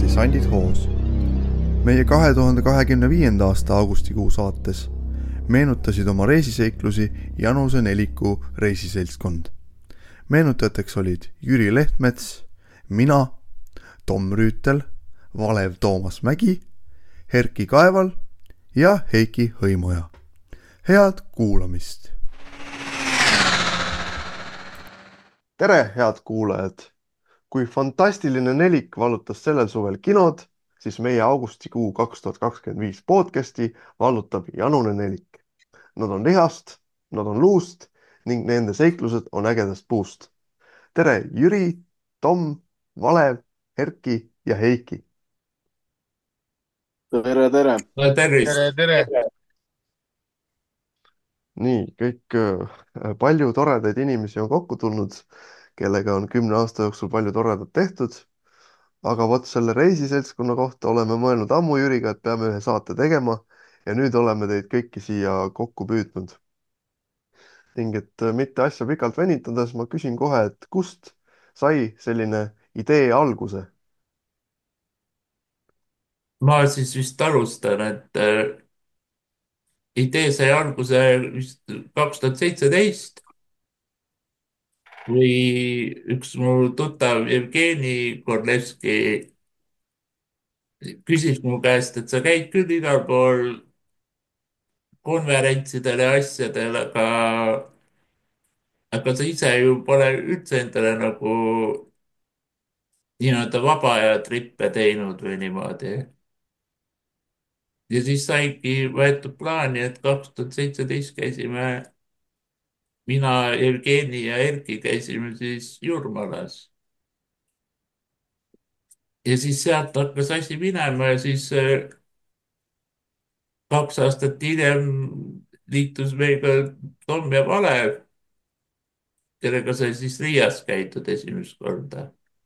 Dessandid hoos. meie 2025. aasta augustikuu saates meenutasid oma reisiseiklusi Januse Neliku reisiseltskond. meenutajateks olid Jüri Lehtmets, mina, Tom Rüütel, Valev Toomas Mägi, Erki Kaeval ja Heiki Hõimoja. Head kuulamist! tere, head kuulajad! Kui fantastiline nelik vallutas sellel suvel kinod, siis meie augustikuu 2025 podcasti vallutab Janune Nelik. Nad on lihast, nad on luust ning nende seiklused on ägedast puust. Tere, Jüri, Tom, Valev, Erki ja Heiki! tere, tere. Tervist! tere. Nii, palju toredaid inimesi on kokku tulnud, kellega on 10 aasta jooksul palju toredat tehtud. Aga vot selle reisiseltskonna kohta oleme mõelnud ammu Jüriga, et peame ühe saate tegema ja nüüd oleme teid kõiki siia kokku püüdnud. Ning et mitte asja pikalt venitades, ma küsin kohe, et kust sai selline idee alguse? Ma siis vist alustan, et idee sai alguse vist 2017, kui üks mu tuttav Jevgeni Korlevski küsis mu käest, et sa käid küll igal pool konverentsidel ja asjadel, aga sa ise ju pole üldse endale nagu nii-öelda vaba aja trippe teinud või niimoodi. Ja siis saigi võetud plaani, et 2017 käisime mina, Jevgeni ja Erki käisime siis Jurmalas. Ja siis sealt hakkas asi minema ja siis 2 aastat hiljem liitus meiega Tom ja Valev, kellega sai siis Riias käidud esimest korda.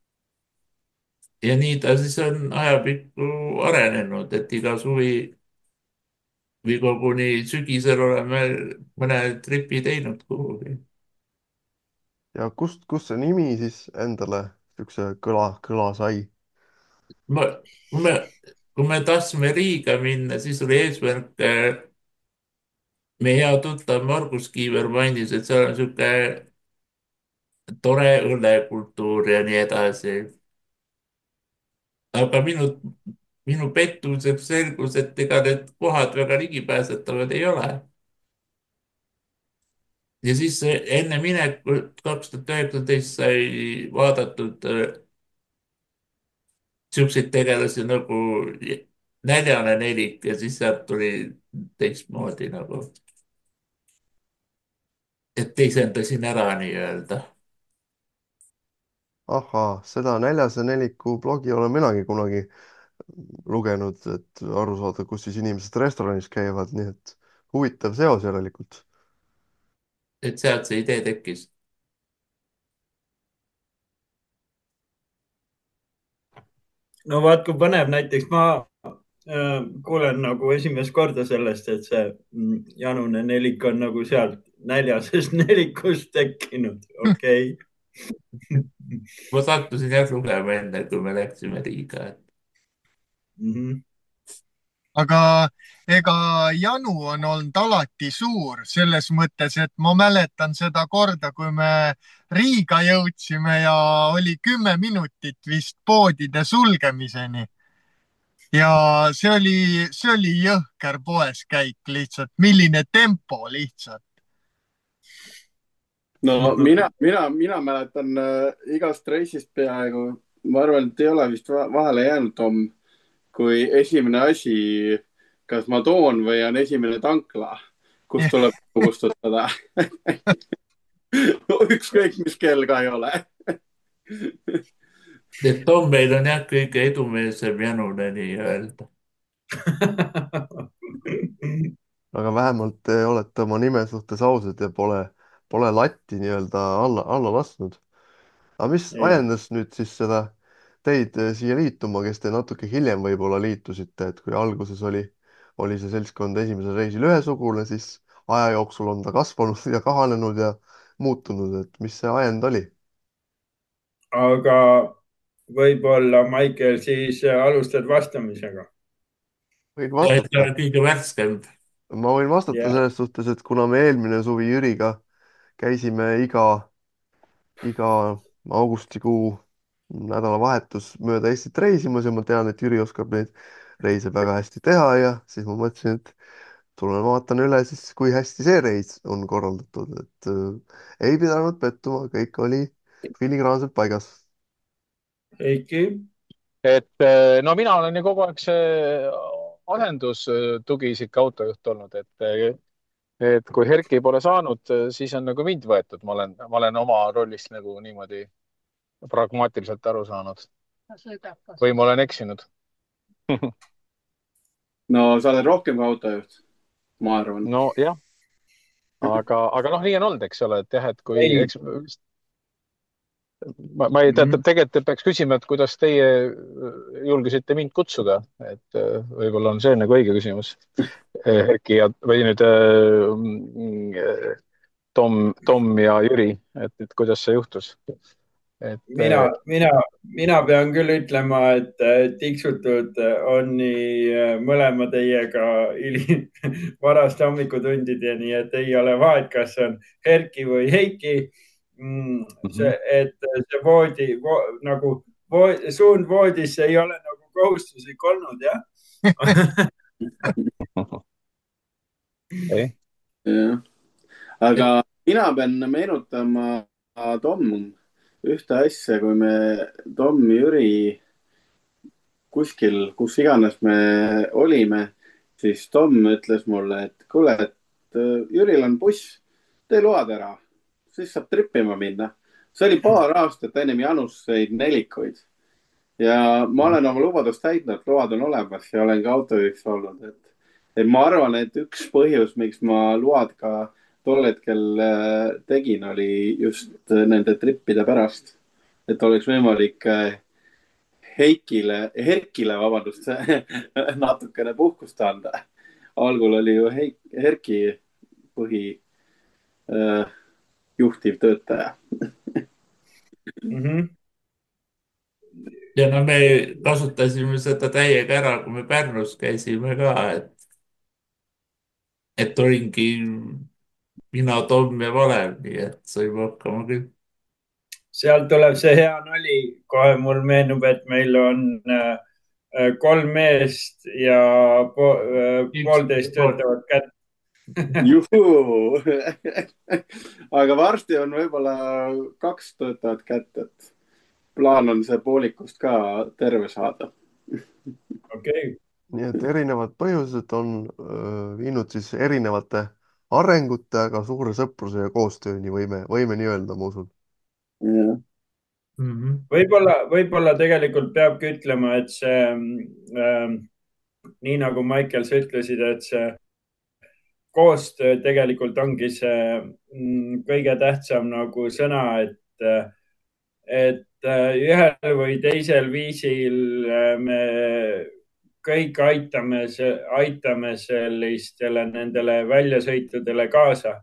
Ja nii ta siis on ajapikku arenenud, et iga suvi või koguni sügisel oleme mõne tripi teinud kuhugi. Ja kust see nimi siis endale siukse kõla sai? ma, kui me, kui me tahtsime Riiga minna, siis oli eesmärk, meie hea tuttav Margus Kiiver mainis, et seal on niisugune tore õllekultuur ja nii edasi. Aga minu pettumuseks selgus, et ega need kohad väga ligipääsetavad ei ole. Ja siis enne minekut 2019 sai vaadatud siukseid tegelasi nagu Näljane Nelik ja siis sealt tuli teistmoodi nagu, et teisendasin ära nii-öelda. Ahhaa, seda Näljase Neliku blogi olen minagi kunagi lugenud, et aru saada, kus siis inimesed restoranis käivad, nii et huvitav seos järelikult. Et sealt see idee tekkis. No vaat kui põnev, näiteks ma kuulen nagu esimest korda sellest, et see Janune Nelik on nagu sealt Näljasest Nelikust tekkinud. Okei. Ma sattusin jah lugema enne, kui me läksime Riiga. aga ega janu on olnud alati suur selles mõttes, et ma mäletan seda korda, kui me Riiga jõudsime ja oli 10 minutit vist poodide sulgemiseni. Ja see oli jõhker poeskäik lihtsalt, milline tempo lihtsalt. No mina mäletan igast reisist peaaegu, ma arvan, et ei ole vist vahele jäänud, Tom, kui esimene asi, kas ma toon või on esimene tankla, kus tuleb kustutada. Ükskõik, mis kell ka ei ole. Et Tom meil on jah kõige edumeelsem Janune nii-öelda. Aga vähemalt te olete oma nime suhtes ausad ja pole latti nii-öelda alla lasknud. aga mis ajendas nüüd siis teid siia liituma, kes te natuke hiljem võib-olla liitusite, et kui alguses oli see seltskond esimesel reisil ühesugune, siis aja jooksul on ta kasvanud ja kahanenud ja muutunud, et mis see ajend oli? aga võib-olla Maicel, siis alustad vastamisega. võin et ta vastata. on kõige värskem. Ma võin vastata Ja selles suhtes, et kuna me eelmine suvi Jüriga käisime iga augustikuu nädalavahetus mööda Eestit reisimas ja ma tean, et Jüri oskab neid reise väga hästi teha ja siis ma mõtlesin, et tulen vaatan üle siis, kui hästi see reis on korraldatud, et ei pidanud pettuma, kõik oli filigraanselt paigas. Heiki, no mina olen ju kogu aeg see asendustugiisik autojuht olnud, et kui Herki pole saanud, siis on nagu mind võetud, ma olen oma rollist nagu niimoodi pragmaatiliselt aru saanud. Või ma olen eksinud? no sa oled rohkem kui autojuht, ma arvan. Nojah, aga noh, nii on olnud, eks ole, et jah, et kui, ei, eks ma ei tea, tegelikult peaks küsima, et kuidas teie julgesite mind kutsuda, et võib-olla on see nagu õige küsimus. Erki ja, või nüüd Tom ja Jüri, et kuidas see juhtus? et mina pean küll ütlema, et tiksutud on nii mõlema teiega varaste hommikutundideni, et ei ole vahet, kas on Erki või Heiki. See voodi nagu suund voodisse ei ole nagu kohustuslik olnud, jah. okay. jah, aga mina pean meenutama Tom ühte asja, kui me Tom, Jüri kuskil, kus iganes me olime, siis Tom ütles mulle, et kuule, et Jüril on buss, tee load ära, siis saab tripima minna. See oli paar aastat ennem Januseid nelikuid ja ma olen oma lubadust täitnud, load on olemas ja olen ka autojuhiks olnud, et ma arvan, et üks põhjus, miks ma load ka tol hetkel tegin, oli just nende trippide pärast, et oleks võimalik Herkile, vabandust, natukene puhkust anda. Algul oli ju Herki põhi juhtiv töötaja. ja no me kasutasime seda täiega ära, kui me Pärnus käisime ka, et olingi mina, Tom ja Valev, nii et saime hakkama küll. Sealt tuleb see hea nali, kohe mul meenub, et meil on 3 meest ja poolteist töötavat kätt. Juhuu! aga varsti on võib-olla 2 töötavat kätt, et plaan on see poolikust ka terve saada. Okay. nii et erinevad põhjused on viinud siis erinevate arengute, aga suure sõpruse ja koostööni võime nii öelda, ma usun. Võib-olla tegelikult peabki ütlema, et see nii nagu Maicel, sa ütlesid, et see koostöö tegelikult ongi see kõige tähtsam nagu sõna, et ühel või teisel viisil me kõik aitame sellistele nendele väljasõitudele kaasa,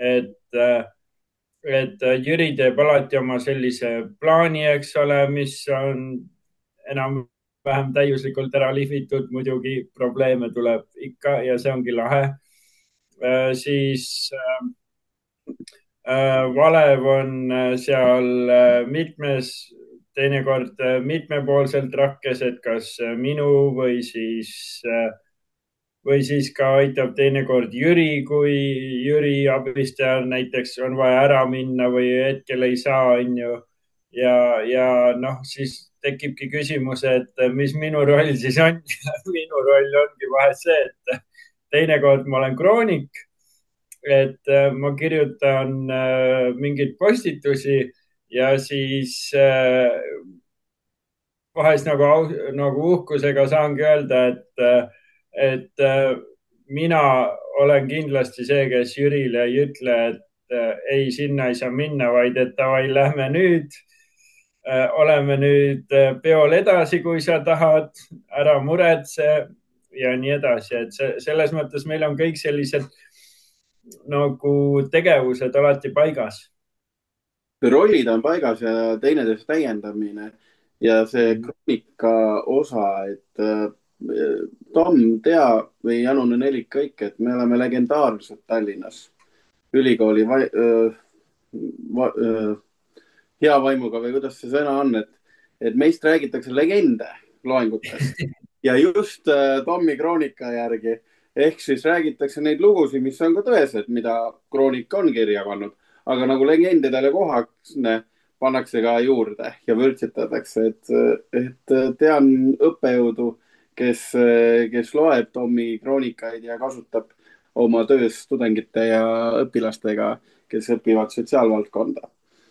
et Jüri teeb alati oma sellise plaani, eks ole, mis on enam-vähem täiuslikult ära lihvitud, muidugi probleeme tuleb ikka ja see ongi lahe. Siis Valev on seal teinekord mitmepoolselt rakkes, et kas minu või siis ka aitab teinekord Jüri, kui Jüri abistajal näiteks on vaja ära minna või hetkel ei saa, onju. ja noh, siis tekibki küsimus, et mis minu roll siis on. minu roll ongi vahel see, et teinekord ma olen kroonik, et ma kirjutan mingeid postitusi ja siis vahest nagu uhkusega saangi öelda, et mina olen kindlasti see, kes Jürile ei ütle, et ei, sinna ei saa minna, vaid et davai, lähme nüüd. Oleme nüüd peol edasi, kui sa tahad, ära muretse ja nii edasi. Et selles mõttes meil on kõik sellised nagu tegevused alati paigas. rollid on paigas ja teineteise täiendamine ja see Mhm. kroonika osa, et Tom, Tea või Janune Nelik kõik, et me oleme legendaarsed Tallinnas ülikooli va, öö, hea vaimuga või kuidas see sõna on, et meist räägitakse legende loengutes ja just Tommi kroonika järgi ehk siis räägitakse neid lugusid, mis on ka tõesed, mida kroonika on kirja pannud, aga nagu legendidele kohasne pannakse ka juurde ja vürtsitatakse, et tean õppejõudu, kes loeb Tommi kroonikaid ja kasutab oma töös tudengite ja õpilastega, kes õpivad sotsiaalvaldkonda.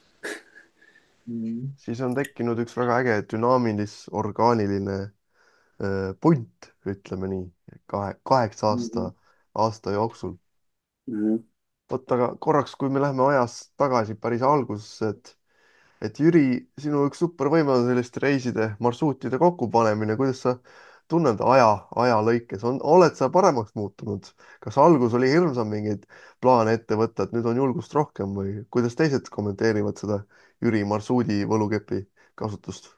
Mhm. siis on tekkinud üks väga äge dünaamilis-orgaaniline punt, ütleme nii, 8 aasta jooksul. Mhm. vot, aga korraks, kui me läheme ajas tagasi päris algusesse, et Jüri, sinu üks super võimalus selliste reiside, marsruutide kokkupanemine, kuidas sa tunned aja lõikes, oled sa paremaks muutunud? kas algus oli hirmsam mingeid plaane ette võtta, et nüüd on julgust rohkem või kuidas teised kommenteerivad seda Jüri marsruudi võlukepi kasutust?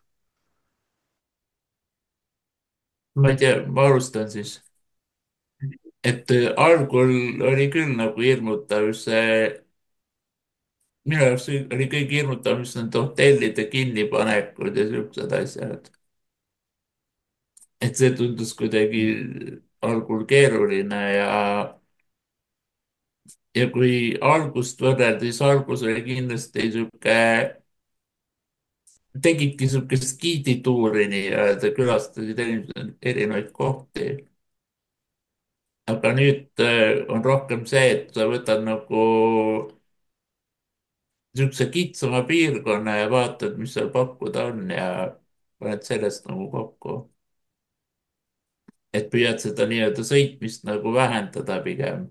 ma ei tea, ma alustan siis. Et algul oli küll nagu hirmutav see, minu jaoks oli kõige hirmutavam just need hotellide kinnipanekud ja siuksed asjad. Et see tundus kuidagi algul keeruline ja kui algust võrrelda, siis algus oli kindlasti sihuke, tegidki sihukest giidituuri nii-öelda, külastasid erinevaid kohti. aga nüüd on rohkem see, et sa võtad nagu niisuguse kitsama piirkonna ja vaatad, mis seal pakkuda on ja paned sellest nagu kokku. Et püüad seda nii-öelda sõitmist nagu vähendada pigem.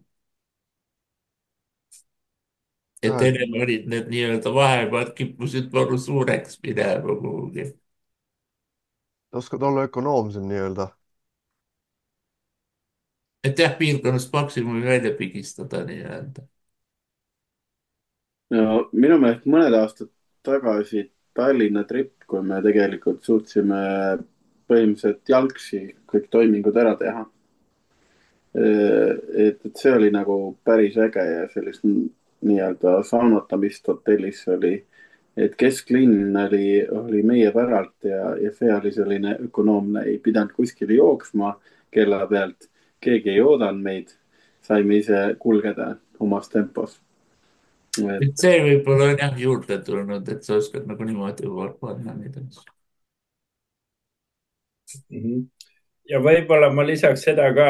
Et jah, et ennem olid need nii-öelda vahemaad kippusid palju suureks minema kuhugi. oskad olla ökonoomsem nii-öelda. Et jah, piirkonnast maksimumi välja pigistada nii-öelda. no minu meelest mõned aastad tagasi Tallinna trip, kui me tegelikult suutsime põhimõtteliselt jalgsi kõik toimingud ära teha. et see oli nagu päris äge ja sellist nii-öelda saunotamist hotellis oli, et kesklinn oli meie päralt ja see oli selline ökonoomne, ei pidanud kuskile jooksma kella pealt, keegi ei oodanud meid, saime ise kulgeda omas tempos. et et see võib-olla on jah juurde tulnud, et sa oskad nagu niimoodi panna neid asju. Mhm. ja võib-olla ma lisaks seda ka,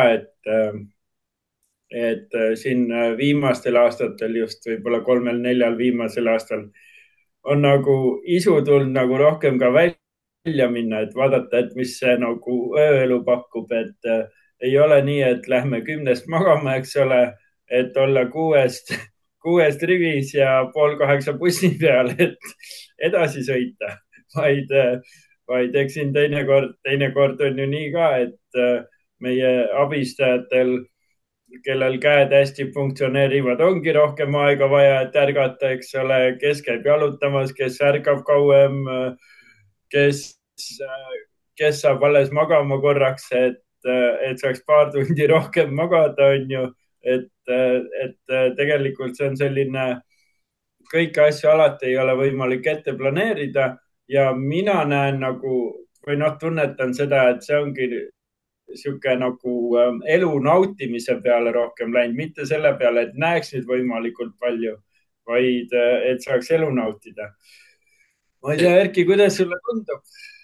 et siin viimastel aastatel, just võib-olla kolmel-neljal viimasel aastal on nagu isu tulnud nagu rohkem ka välja minna, et vaadata, et mis see nagu ööelu pakub, et ei ole nii, et lähme 10-st magama, eks ole, et olla 6-st rivis ja 7:30 bussi peal, et edasi sõita, vaid eks siin teinekord on ju nii ka, et meie abistajatel, kellel käed hästi funktsioneerivad, ongi rohkem aega vaja, et ärgata, eks ole, kes käib jalutamas, kes ärkab kauem, kes, kes saab alles magama korraks, et saaks paar tundi rohkem magada, on ju. et tegelikult see on selline, kõiki asju alati ei ole võimalik ette planeerida ja mina näen nagu või noh, tunnetan seda, et see ongi sihuke nagu elu nautimise peale rohkem läinud, mitte selle peale, et näeks nüüd võimalikult palju, vaid et saaks elu nautida. ma ei tea, Erki, kuidas sulle tundub?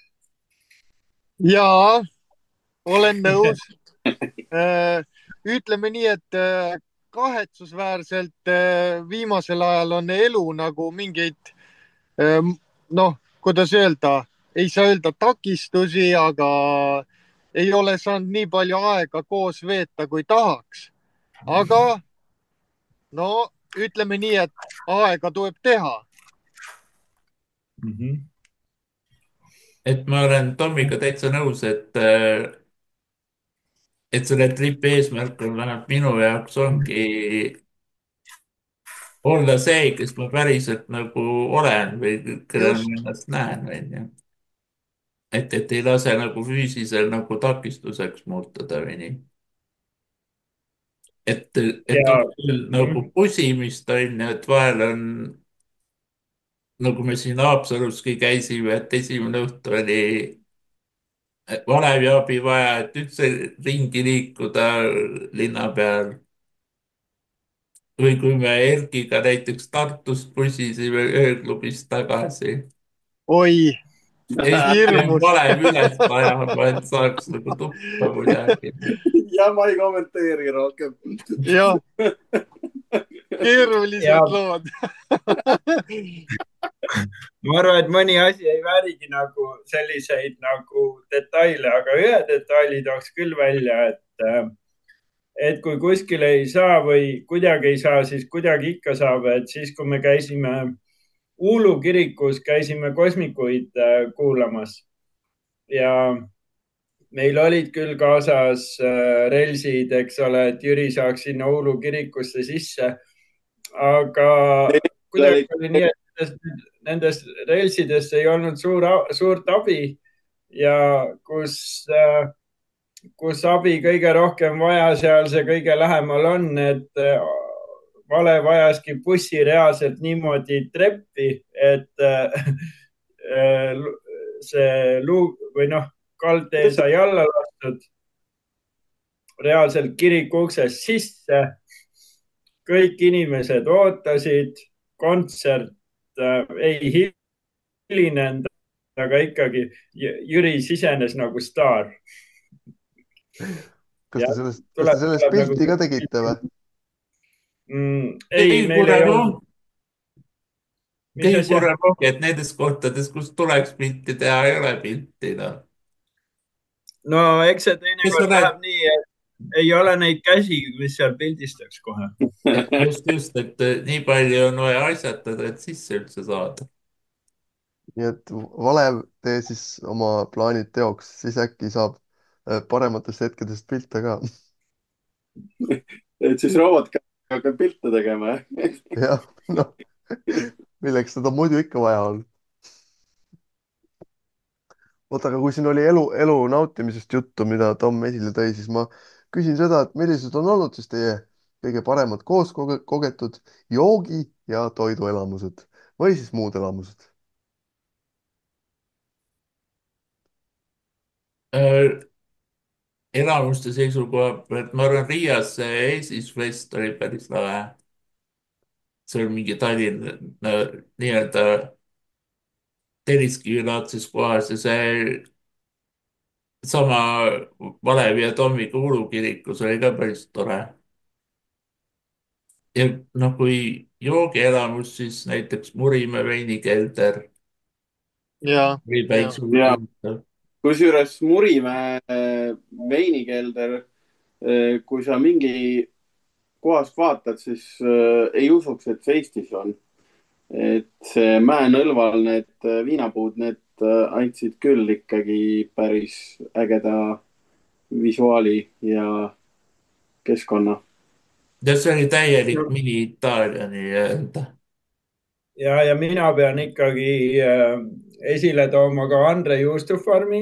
jaa, olen nõus. ütleme nii, et kahetsusväärselt viimasel ajal on elu nagu mingeid, noh, kuidas öelda, ei saa öelda takistusi, aga ei ole saanud nii palju aega koos veeta, kui tahaks. aga no ütleme nii, et aega tuleb teha. Mm -hmm. et ma olen Tommiga täitsa nõus, et selle tripi eesmärk on vähemalt minu jaoks ongi olla see, kes ma päriselt nagu olen või kellel ma ennast näen, onju. et ei lase nagu füüsisel nagu takistuseks muutuda või nii. et ja on küll nagu pusimist on ju, et vahel on, nagu me siin Haapsaluski käisime, et esimene õhtu oli valeviabi vaja, et üldse ringi liikuda linna peal. Või kui me Erkiga näiteks Tartust pussisime ööklubist tagasi. oi, Eesti peab hirmus. valem üles ajama, et saaks nagu tuppa kuidagi. ja ma ei kommenteeri rohkem. jah, keerulised lood. ma arvan, et mõni asi ei väärigi nagu selliseid nagu detaile, aga ühe detaili tooks küll välja, et kui kuskil ei saa või kuidagi ei saa, siis kuidagi ikka saab, et siis, kui me käisime Uulu kirikus, käisime kosmikuid kuulamas ja meil olid küll kaasas relsid, eks ole, et Jüri saaks sinna Uulu kirikusse sisse. aga kuidagi oli nii, et nendest relsidest ei olnud suurt abi ja kus abi kõige rohkem vaja, seal see kõige lähemal on, et vale vajaski bussi reaalselt niimoodi treppi, et see luuk või noh, kaldtee sai alla lastud reaalselt kiriku uksest sisse. kõik inimesed ootasid, kontsert ei hilinenud, aga ikkagi Jüri sisenes nagu staar. kas te sellest pilti ka tegite või? ei, meil ei olnud. et nendes kohtades, kus tuleks pilti teha, ei ole pilti, noh. no eks see teinekord läheb nii, et ei ole neid käsi, mis seal pildistaks kohe. just, et nii palju on vaja asjatada, et sisse üldse saada. nii et Valev, tee siis oma plaanid teoks, siis äkki saab parematest hetkedest pilte ka. et siis robot hakkab pilte tegema, jah? jah, noh, milleks seda muidu ikka vaja on. oota, aga kui siin oli elu nautimisest juttu, mida Tom esile tõi, siis ma küsin seda, et millised on olnud siis teie kõige paremad koos kogetud joogi- ja toiduelamused või siis muud elamused? Elamuste seisukoha pealt, ma arvan, Riias see Eestis Fest oli päris lahe. see on mingi Tallinna nii-öelda Telliskivi-laadses kohas ja see sama Valevi ja Tommiga Uulu kirikus oli ka päris tore. ja noh, kui joogielamus, siis näiteks Murimäe veinikelder. või päris huvitav. kusjuures Murimäe veinikelder, kui sa mingi kohast vaatad, siis ei usuks, et see Eestis on. et see mäenõlval need viinapuud, need andsid küll ikkagi päris ägeda visuaali ja keskkonna. ja see oli täielik mini-Itaalia nii-öelda. ja mina pean ikkagi esile tooma ka Andre juustufarmi,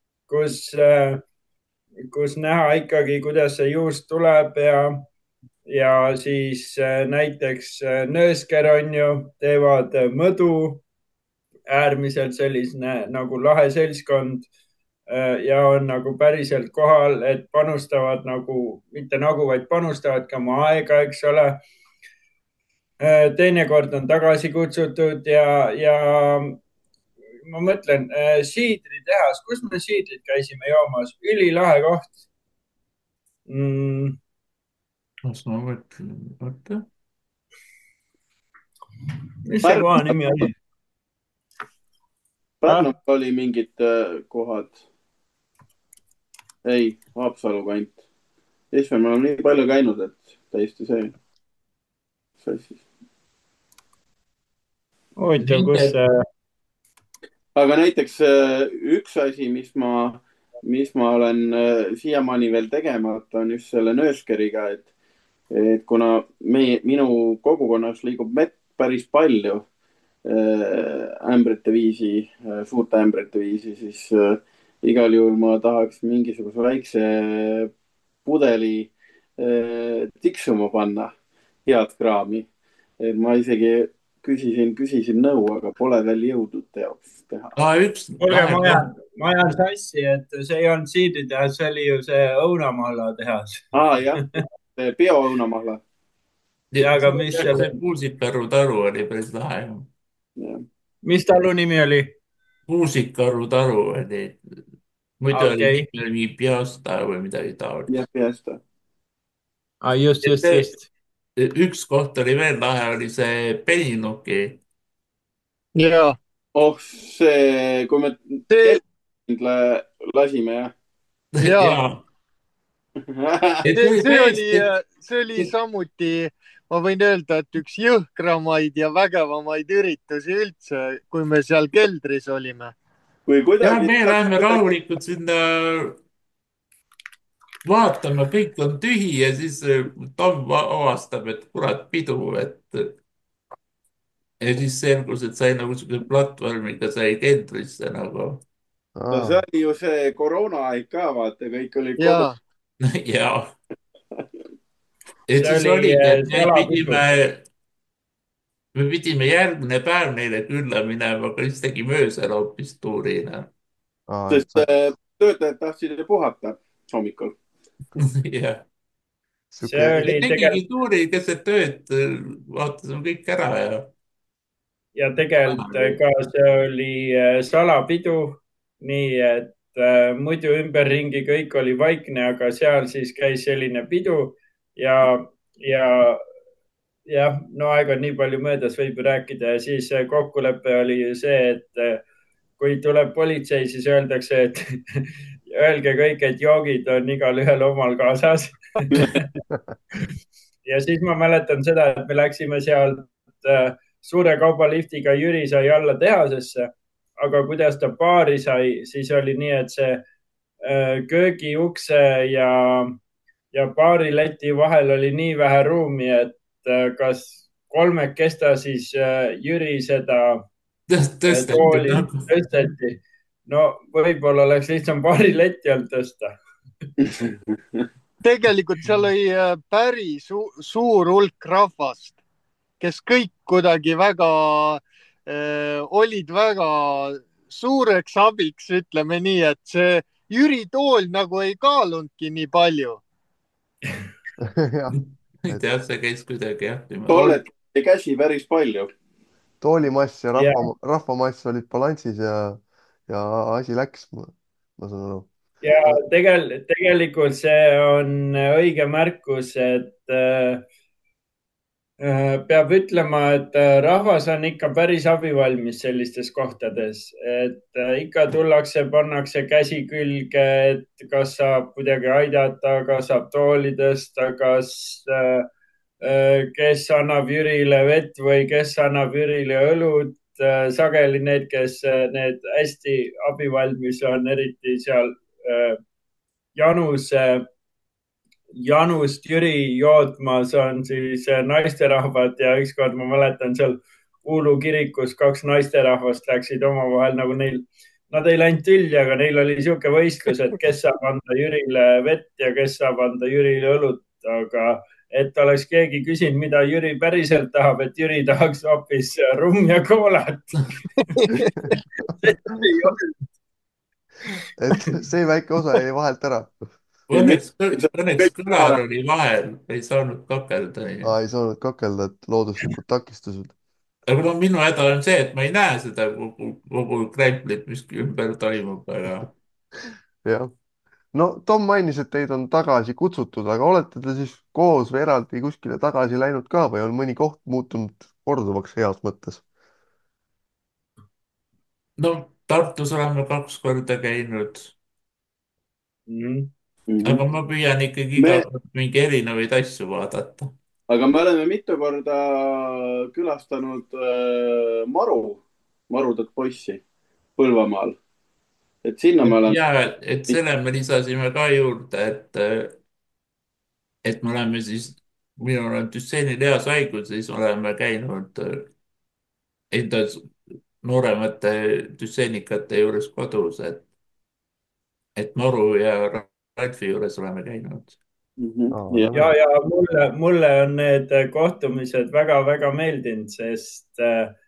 kus näha ikkagi, kuidas see juust tuleb ja siis näiteks Nöösker on ju, teevad mõdu, äärmiselt selline nagu lahe seltskond ja on nagu päriselt kohal, et panustavad nagu, mitte nagu, vaid panustavad ka oma aega, eks ole. teinekord on tagasi kutsutud ja ma mõtlen, siidritehas, kus me siidrit käisime joomas, ülilahe koht. kas ma mõtlen, oota. mis see koha nimi oli? Pärnul oli mingid kohad. ei, Haapsalu kant. Eestis me oleme nii palju käinud, et täiesti see. mis asi siis? huvitav, kus see... aga näiteks üks asi, mis ma olen siiamaani veel tegemata, on just selle Nööskeriga, et kuna minu kogukonnas liigub mett päris palju ämbrite viisi, suurte ämbrite viisi, siis igal juhul ma tahaks mingisuguse väikse pudeli tiksuma panna, head kraami. et ma isegi küsisin nõu, aga pole veel jõudnud teoks teha. Üks kuulge, lahe ma ajan sassi, et see ei olnud siidritehas, see oli ju see õunamahla tehas. Jah, bioõunamahla. Ja, aga mis see selle, Kuusikaru taru oli päris lahe. mis talu nimi oli? Kuusikaru taru oli, muidu oli Okei. nimi oli mingi Piasta või midagi taolist. jah, Piesta. Just. Üks koht oli veel lahe, oli see Peninuki. ja Oh, see, kui me see, lasime, jah. ja et see oli täiesti, see oli samuti, ma võin öelda, et üks jõhkramaid ja vägevamaid üritusi üldse, kui me seal keldris olime. kui ja kuidagi me läheme rahulikult sinna vaatama, kõik on tühi ja siis Tom avastab, et kurat, pidu, et ja siis selgus, et sai nagu siukse platvormiga sai keldrisse nagu. no see oli ju see koroonaaeg ka, vaata, kõik olid ja kodus. ja, et See siis oli, oligi, et salapidu. me pidime järgmine päev neile külla minema, aga siis tegime öösel hoopis tuurina. Sest töötajad tahtsid ju puhata hommikul. jah, See oli tegigi tuuri keset ööd, vaatasime kõik ära ja tegelikult ka see oli salapidu, nii et muidu ümberringi kõik oli vaikne, aga seal siis käis selline pidu ja jah, no aeg on nii palju möödas, võib ju rääkida ja siis kokkulepe oli ju see, et kui tuleb politsei, siis öeldakse, et öelge kõik, et joogid on igalühel omal kaasas ja siis ma mäletan seda, et me läksime sealt suure kaubaliftiga, Jüri sai alla tehasesse, aga kuidas ta baari sai, siis oli nii, et see köögiukse ja baarileti vahel oli nii vähe ruumi, et kas kolmekesta siis Jüri seda tõsteti tooli nagu. tõsteti. No võib-olla oleks lihtsam baarileti alt tõsta. tegelikult seal oli päris suur hulk rahvast, kes kõik kuidagi olid väga suureks abiks, ütleme nii, et see Jüri tool nagu ei kaalunudki nii palju. ei tea, see käis kuidagi jah. tooled käsi päris palju. toolimass ja Ja. rahvamass olid balansis ja asi läks, ma saan aru. Ja tegelikult see on õige märkus, et peab ütlema, et rahvas on ikka päris abivalmis sellistes kohtades, et ikka tullakse, pannakse käsi külge, et kas saab kuidagi aidata, kas saab tooli tõsta, kes annab Jürile vett või kes annab Jürile õlut. sageli need, kes need hästi abivalmis on, eriti seal Janust Jüri jootmas on siis naisterahvad ja ükskord ma mäletan seal Uulu kirikus kaks naisterahvast läksid omavahel nagu nad ei läinud tülli, aga neil oli niisugune võistlus, et kes saab anda Jürile vett ja kes saab anda Jürile õlut, aga et oleks keegi küsinud, mida Jüri päriselt tahab, et Jüri tahaks hoopis rumm ja koolat et see väike osa jäi vahelt ära. Õnneks kõlar oli vahel, ei saanud kakelda. Ei saanud kakelda, et looduslikud takistused. aga no minu häda on see, et ma ei näe seda kogu krämplit, mis ümber toimub, aga. jah. No Tom mainis, et teid on tagasi kutsutud, aga olete te siis koos või eraldi kuskile tagasi läinud ka või on mõni koht muutunud korduvaks heas mõttes? no Tartus oleme 2 korda käinud, aga ma püüan ikkagi iga kord mingi erinevaid asju vaadata. aga me oleme mitu korda külastanud Marudat poissi Põlvamaal. et sinna me oleme. ja, et selle me lisasime ka juurde, et me oleme siis, minul on Düsseni lihashaigus, siis oleme käinud enda nooremate düseenikate juures kodus, et Maru ja Ralfi juures oleme käinud. Ja. ja mulle on need kohtumised väga-väga meeldinud, sest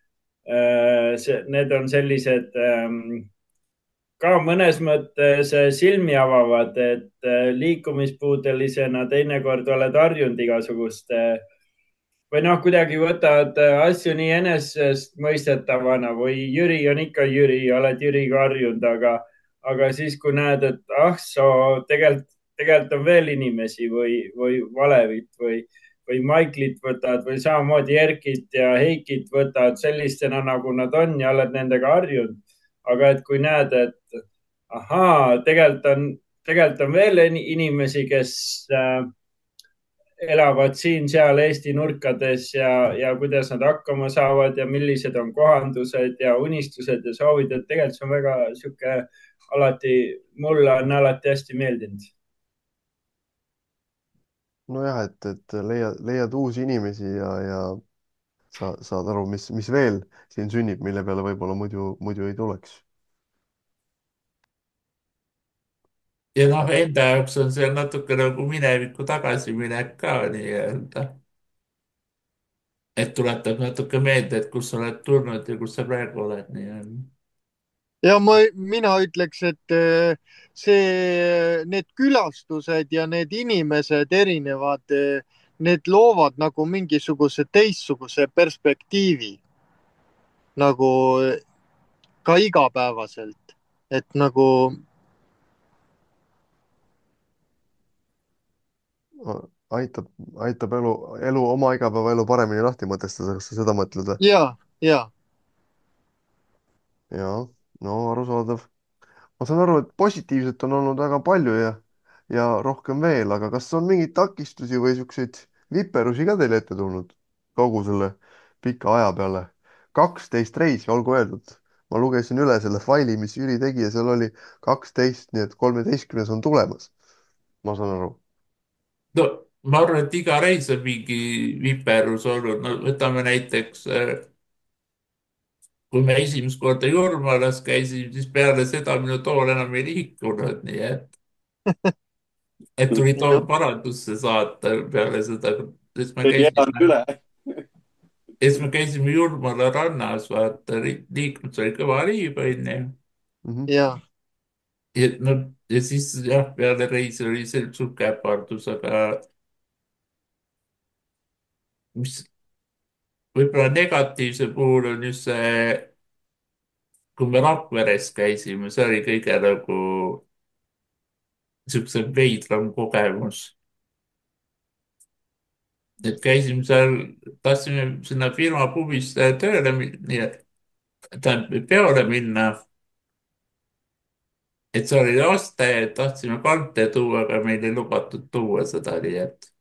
need on sellised ka mõnes mõttes silmi avavad, et liikumispuudelisena teinekord oled harjunud igasuguste või noh, kuidagi võtad asju nii enesestmõistetavana või Jüri on ikka Jüri, oled Jüriga harjunud, aga siis, kui näed, et ah soo, tegelikult on veel inimesi või Valevit või Maiklit võtad või samamoodi Erkit ja Heikit võtad sellistena, nagu nad on ja oled nendega harjunud. aga et kui näed, et ahaa, tegelikult on veel inimesi, kes elavad siin-seal Eesti nurkades ja kuidas nad hakkama saavad ja millised on kohandused ja unistused ja soovid, et tegelikult see on väga sihuke alati, mulle on alati hästi meeldinud. nojah, et leiad uusi inimesi ja saad aru, mis veel siin sünnib, mille peale võib-olla muidu ei tuleks. ja noh, enda jaoks on see natuke nagu mineviku tagasiminek ka nii-öelda. Et tuletab natuke meelde, et kust sa oled tulnud ja kus sa praegu oled nii-öelda. ja mina ütleks, et need külastused ja need inimesed erinevad, need loovad nagu mingisuguse teistsuguse perspektiivi nagu ka igapäevaselt, et nagu aitab, aitab oma igapäevaelu paremini lahti mõtestada, kas sa seda mõtled või? ja, jaa, no arusaadav. Ma saan aru, et positiivset on olnud väga palju ja rohkem veel, aga kas on mingeid takistusi või siukseid viperusi ka teile ette tulnud kogu selle pika aja peale? 12 reisi, olgu öeldud. Ma lugesin üle selle faili, mis Jüri tegi ja seal oli 12, nii et 13 on tulemas. Ma saan aru. no ma arvan, et iga reis on mingi viperus olnud, no võtame näiteks kui me esimest korda Jurmalas käisime, siis peale seda minu tool enam ei liikunud, nii et tuli tool parandusse saata peale seda, sest me ei elanud üle. Jurmala rannas, vaata, liiknud, see oli kõva liiv, onju. Mhm. ja, ja no ja siis jah, peale reisi oli see suur käpardus, aga mis võib-olla negatiivse puhul on just see, kui me Rakveres käisime, see oli kõige nagu siukse veidram kogemus. et käisime seal, tahtsime sinna firma pubis tööle, tähendab peole minna. et seal oli aste, et tahtsime kante tuua, aga meil ei lubatud tuua seda, nii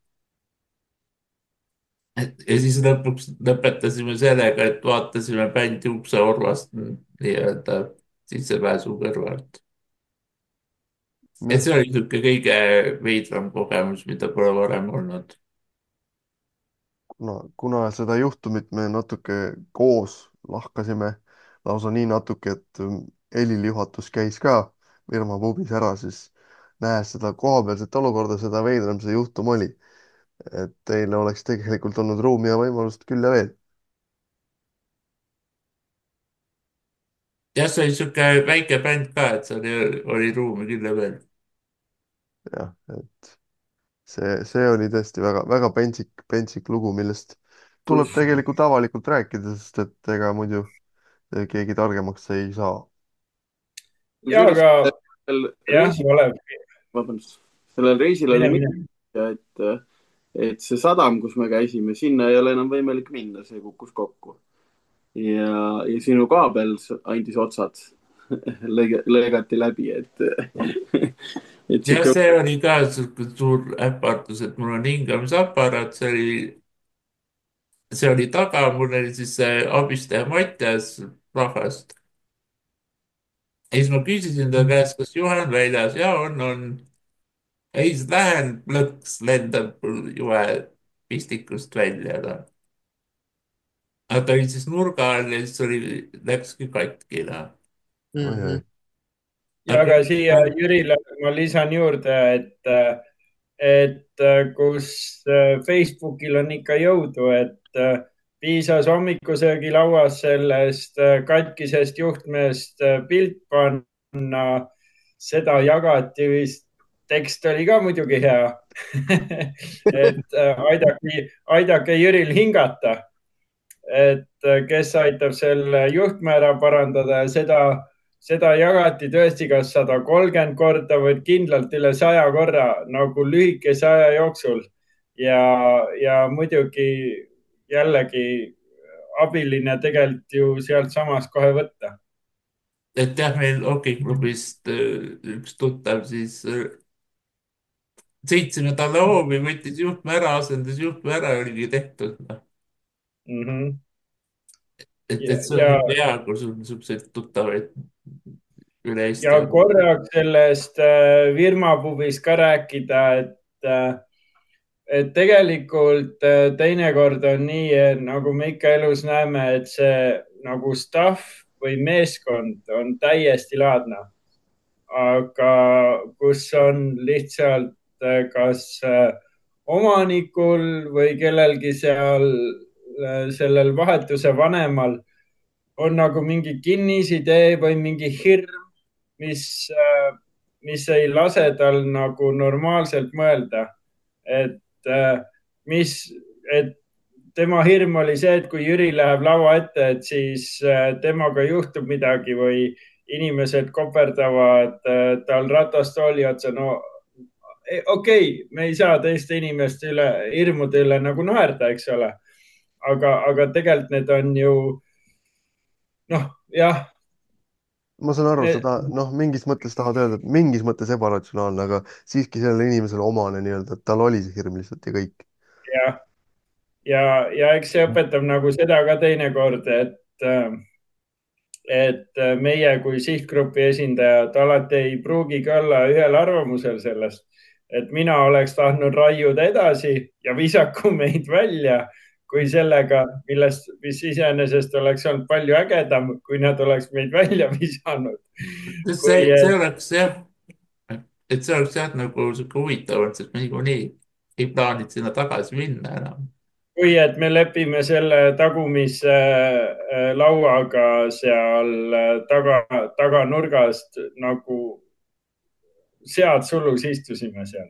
ja siis lõpuks lõpetasime sellega, et vaatasime bändi ukseorvast nii-öelda sissepääsu kõrvalt. et jah, see oli niisugune kõige veidram kogemus, mida pole varem olnud. kuna seda juhtumit me natuke koos lahkasime, lausa nii natuke, et Elil juhatus käis ka firma pubis ära, siis nähes seda kohapealset olukorda, seda veidram see juhtum oli. Et teil oleks tegelikult olnud ruumi ja võimalust küll ja veel. jah, see oli niisugune väike bänd ka, et seal oli ruumi küll ja veel. jah, et see oli tõesti väga pentsik lugu, millest tuleb tegelikult avalikult rääkida, sest et ega muidu keegi targemaks ei saa. ja, aga jah, reisil, Olev, vabandust, sellel reisil oli mine. et see sadam, kus me käisime, sinna ei ole enam võimalik minna, see kukkus kokku. ja sinu kaabel andis otsad lõigati läbi, et jah, sihuke. see oli ka niisugune suur äpardus, et mul on hingamisaparaat, see oli taga, mul oli siis see abistaja Mattias Rahvast. ja siis ma küsisin ta käest, kas juhe on väljas ja on. ja siis lähen, plõks lendab mul juhe pistikust välja. aga ta oli siis nurga all ja siis läkski katki . oi ei . ja ka siia Jürile ma lisan juurde, et kus Facebookil on ikka jõudu, et piisas hommikusöögilauas sellest katkisest juhtmest pilt panna, seda jagati vist, tekst oli ka muidugi hea et aidake Jüril hingata, et kes aitab selle juhtme ära parandada ja seda jagati tõesti kas 130 korda või kindlalt üle 100 korra nagu lühikese aja jooksul. ja muidugi jällegi abiline tegelikult ju sealtsamast kohe võtta. et jah, meil hokiklubist üks tuttav siis sõitsime talle hoovi, võttis juhtme ära, asendas juhtme ära ja oligi tehtud . Mm -hmm. et see on ja, hea, kui sul niisuguseid tuttavaid üle Eesti ja on . korraks sellest firmapubist ka rääkida, et tegelikult teinekord on nii, nagu me ikka elus näeme, et see nagu staff või meeskond on täiesti laadne. Aga kus on lihtsalt kas omanikul või kellelgi seal sellel vahetuse vanemal on nagu mingi kinnisidee või mingi hirm, mis ei lase tal nagu normaalselt mõelda. et tema hirm oli see, et kui Jüri läheb laua ette, et siis temaga juhtub midagi või inimesed koperdavad tal ratastooli otsa. No okei, me ei saa teiste inimeste hirmude üle nagu naerda, eks ole. aga tegelikult need on ju jah. ma saan aru, seda mingis mõttes tahad öelda, et mingis mõttes ebaratsionaalne, aga siiski sellele inimesele omane nii-öelda, et tal oli see hirm lihtsalt ja kõik. ja eks see õpetab nagu seda ka teinekord, et meie kui sihtgrupi esindajad alati ei pruugigi olla ühel arvamusel sellest, et mina oleks tahtnud raiuda edasi ja visaku meid välja kui sellega, mis iseenesest oleks olnud palju ägedam, kui nad oleks meid välja visanud. see oleks jah, et see oleks jah nagu sihuke huvitav olnud, sest me niikuinii ei plaaninud sinna tagasi minna enam. kui et me lepime selle tagumise lauaga seal taganurgast nagu sead sulus istusime seal.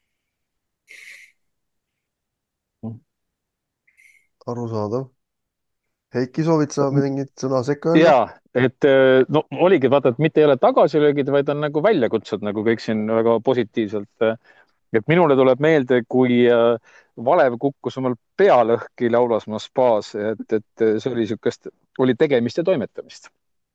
Arusaadav. Heiki, soovid sa mingit sõna sekka öelda? ja, et no oligi vaata, et mitte ei ole tagasilöögid, vaid on nagu väljakutsed, nagu kõik siin väga positiivselt. et minule tuleb meelde, kui valev kukkus omal pea lõhki Laulasmaa spaas, et see oli niisugust, oli tegemist ja toimetamist.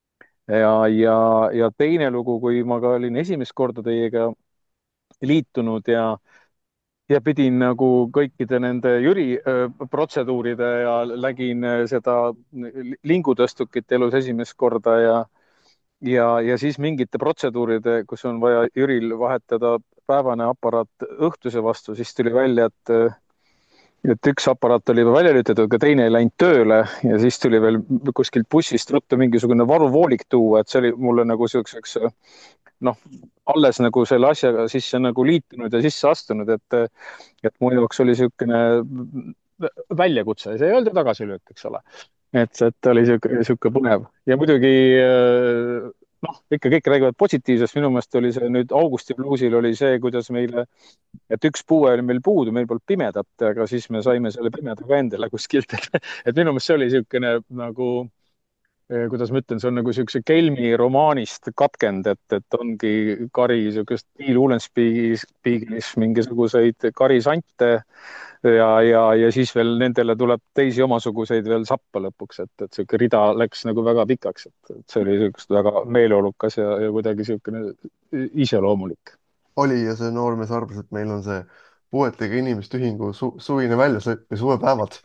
ja teine lugu, kui ma ka olin esimest korda teiega liitunud ja pidin nagu kõikide nende Jüri protseduuride ja nägin seda lingutõstukit elus esimest korda ja siis mingite protseduuride, kus on vaja Jüril vahetada päevane aparaat õhtuse vastu, siis tuli välja, et üks aparaat oli juba välja lülitatud, aga teine ei läinud tööle ja siis tuli veel kuskilt bussist ruttu mingisugune varuvoolik tuua, et see oli mulle nagu siukseks alles nagu selle asjaga sisse nagu liitunud ja sisse astunud, et mu jaoks oli niisugune väljakutse, see ei olnud ju tagasilöök, eks ole. et oli niisugune põnev ja muidugi ikka kõik räägivad positiivsest, minu meelest oli see nüüd Augusti bluusil oli see, kuidas meile, et üks puue oli meil puudu, meil polnud pimedat, aga siis me saime selle pimeda ka endale kuskilt, et minu meelest see oli niisugune nagu kuidas ma ütlen, see on nagu niisuguse Kelmi romaanist katkend, et ongi kari niisugust Neil Ullenspieglis mingisuguseid karisante ja siis veel nendele tuleb teisi omasuguseid veel sappa lõpuks, et niisugune rida läks nagu väga pikaks, et see oli niisugust väga meeleolukas ja kuidagi niisugune iseloomulik. oli ja see noormees arvas, et meil on see puuetega inimeste ühingu suvine väljasõit või suvepäevad.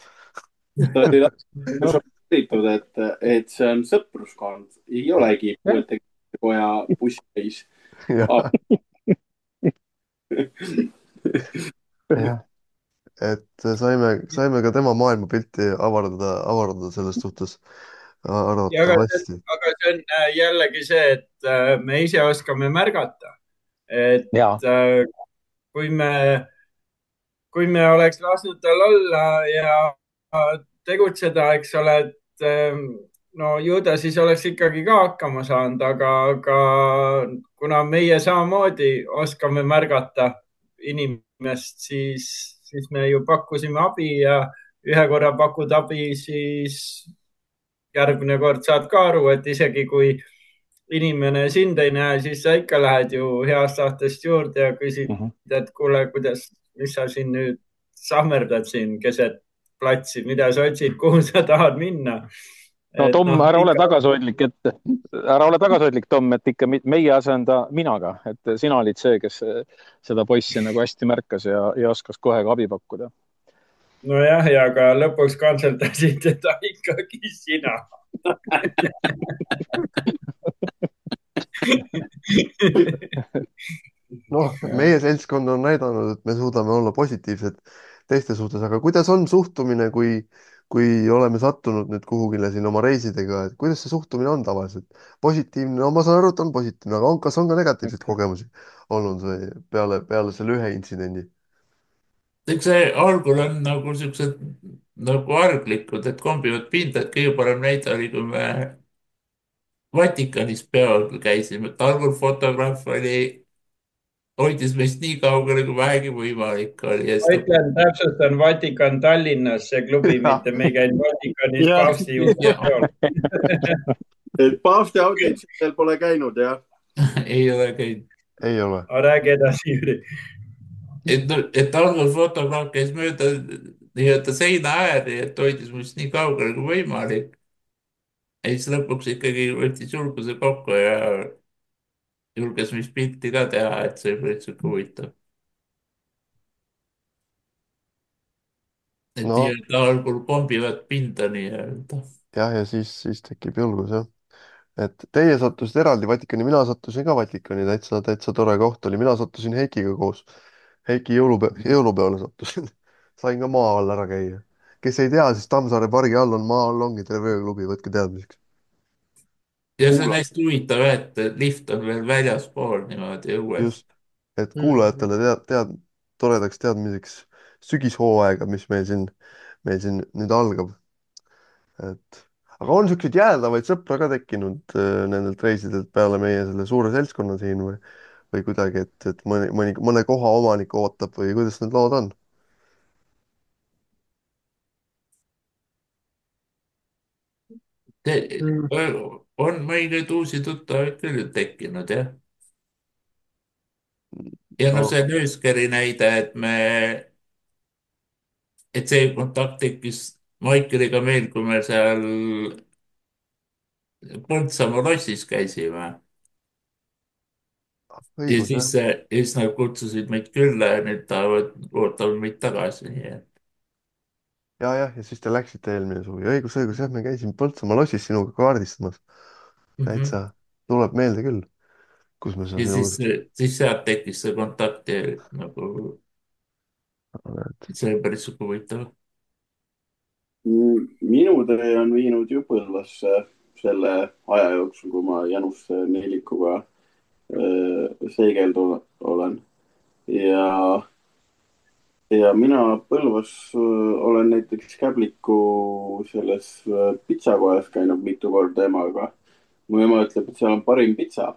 et see on sõpruskond, ei olegi puuetega koja bussireis. et saime ka tema maailmapilti avardada selles suhtes ja arvatavasti. aga see on jällegi see, et me ise oskame märgata, et ja kui me kui me oleks lasknud tal olla ja tegutseda, eks ole, et no ju ta siis oleks ikkagi ka hakkama saanud, aga kuna meie samamoodi oskame märgata inimest, siis me ju pakkusime abi ja ühe korra pakud abi, siis järgmine kord saad ka aru, et isegi kui inimene sind ei näe, siis sa ikka lähed ju heast tahtest juurde ja küsid, Mhm. et kuule, mis sa siin nüüd sahmerdad siin keset platsi, mida sa otsid, kuhu sa tahad minna? no et Tom, noh, ära ole ikka tagasihoidlik, ära ole tagasihoidlik, Tom, et ikka meie asenda minaga, et sina olid see, kes seda poissi nagu hästi märkas ja oskas kohe ka abi pakkuda. nojah, ja aga lõpuks kantseldasid teda ikkagi sina. noh, meie seltskond on näidanud, et me suudame olla positiivsed teiste suhtes, aga kuidas on suhtumine, kui oleme sattunud nüüd kuhugile siin oma reisidega, et kuidas see suhtumine on tavaliselt? positiivne, no ma saan aru, et on positiivne, aga kas on ka negatiivseid kogemusi olnud või peale selle ühe intsidendi? eks see algul on nagu siuksed nagu arglikud, et kombivad pinda, et kõige parem näide oli, kui me Vatikanis peol käisime, et algul fotograaf hoidis meist nii kaugele, kui vähegi võimalik oli ja ma siis ta ütlen, täpsustan, Vatikan Tallinnas, see klubi, mitte me ei käinud Vatikanis Jah. paavsti juurde ja, peol. et paavsti audientsidel pole käinud, jah? ei ole käinud. ei ole. aga räägi edasi, Jüri. et algul fotograaf käis mööda nii-öelda seina ääri, et hoidis minust nii kaugele kui võimalik. ja siis lõpuks ikkagi võttis julguse kokku ja julges vist pilti ka teha, et see oli üldse huvitav. et no nii-öelda algul kombivad pinda nii-öelda. jah, ja siis tekib julgus, jah. et teie sattusite eraldi Vatikani, mina sattusin ka Vatikani, täitsa tore koht oli, mina sattusin Heikiga koos. Heiki jõulupeole sattusin sain ka maa all ära käia. kes ei tea, siis Tammsaare pargi all on maa all ongi terve ööklubi, võtke teadmiseks. ja see on kuula, hästi huvitav, et lift on veel väljaspool niimoodi õues. just, et Mhm. kuulajatele toredaks teadmiseks sügishooaega, mis meil siin nüüd algab, et aga on niisuguseid jäädavaid sõpra ka tekkinud nendelt reisidelt peale meie selle suure seltskonna siin või kuidagi, et mõne koha omanik ootab või kuidas need lood on? Te, Mm. on mõningaid uusi tuttavaid küll tekkinud, jah. ja no no see Nööskeri näide, et see kontakt tekkis Maikeriga meil, kui me seal Põltsamaa lossis käisime. ja õigus, jah. siis nad kutsusid meid külla ja nüüd ootavad meid tagasi, nii et. Ja siis te läksite eelmine suvi, õigus, jah, me käisime Põltsamaa lossis sinuga kaardistamas. Mhm. täitsa tuleb meelde küll, kus me seal ja sinuga. siis sealt tekkis see kontakt ja nagu see oli päris huvitav. minu tee on viinud ju Põlvasse selle aja jooksul, kui ma Janusse Neelikuga seigelnud olen. ja, ja mina Põlvas olen näiteks Käbliku selles pitsakojas käinud mitu korda emaga. mu ema ütleb, et seal on parim pitsa.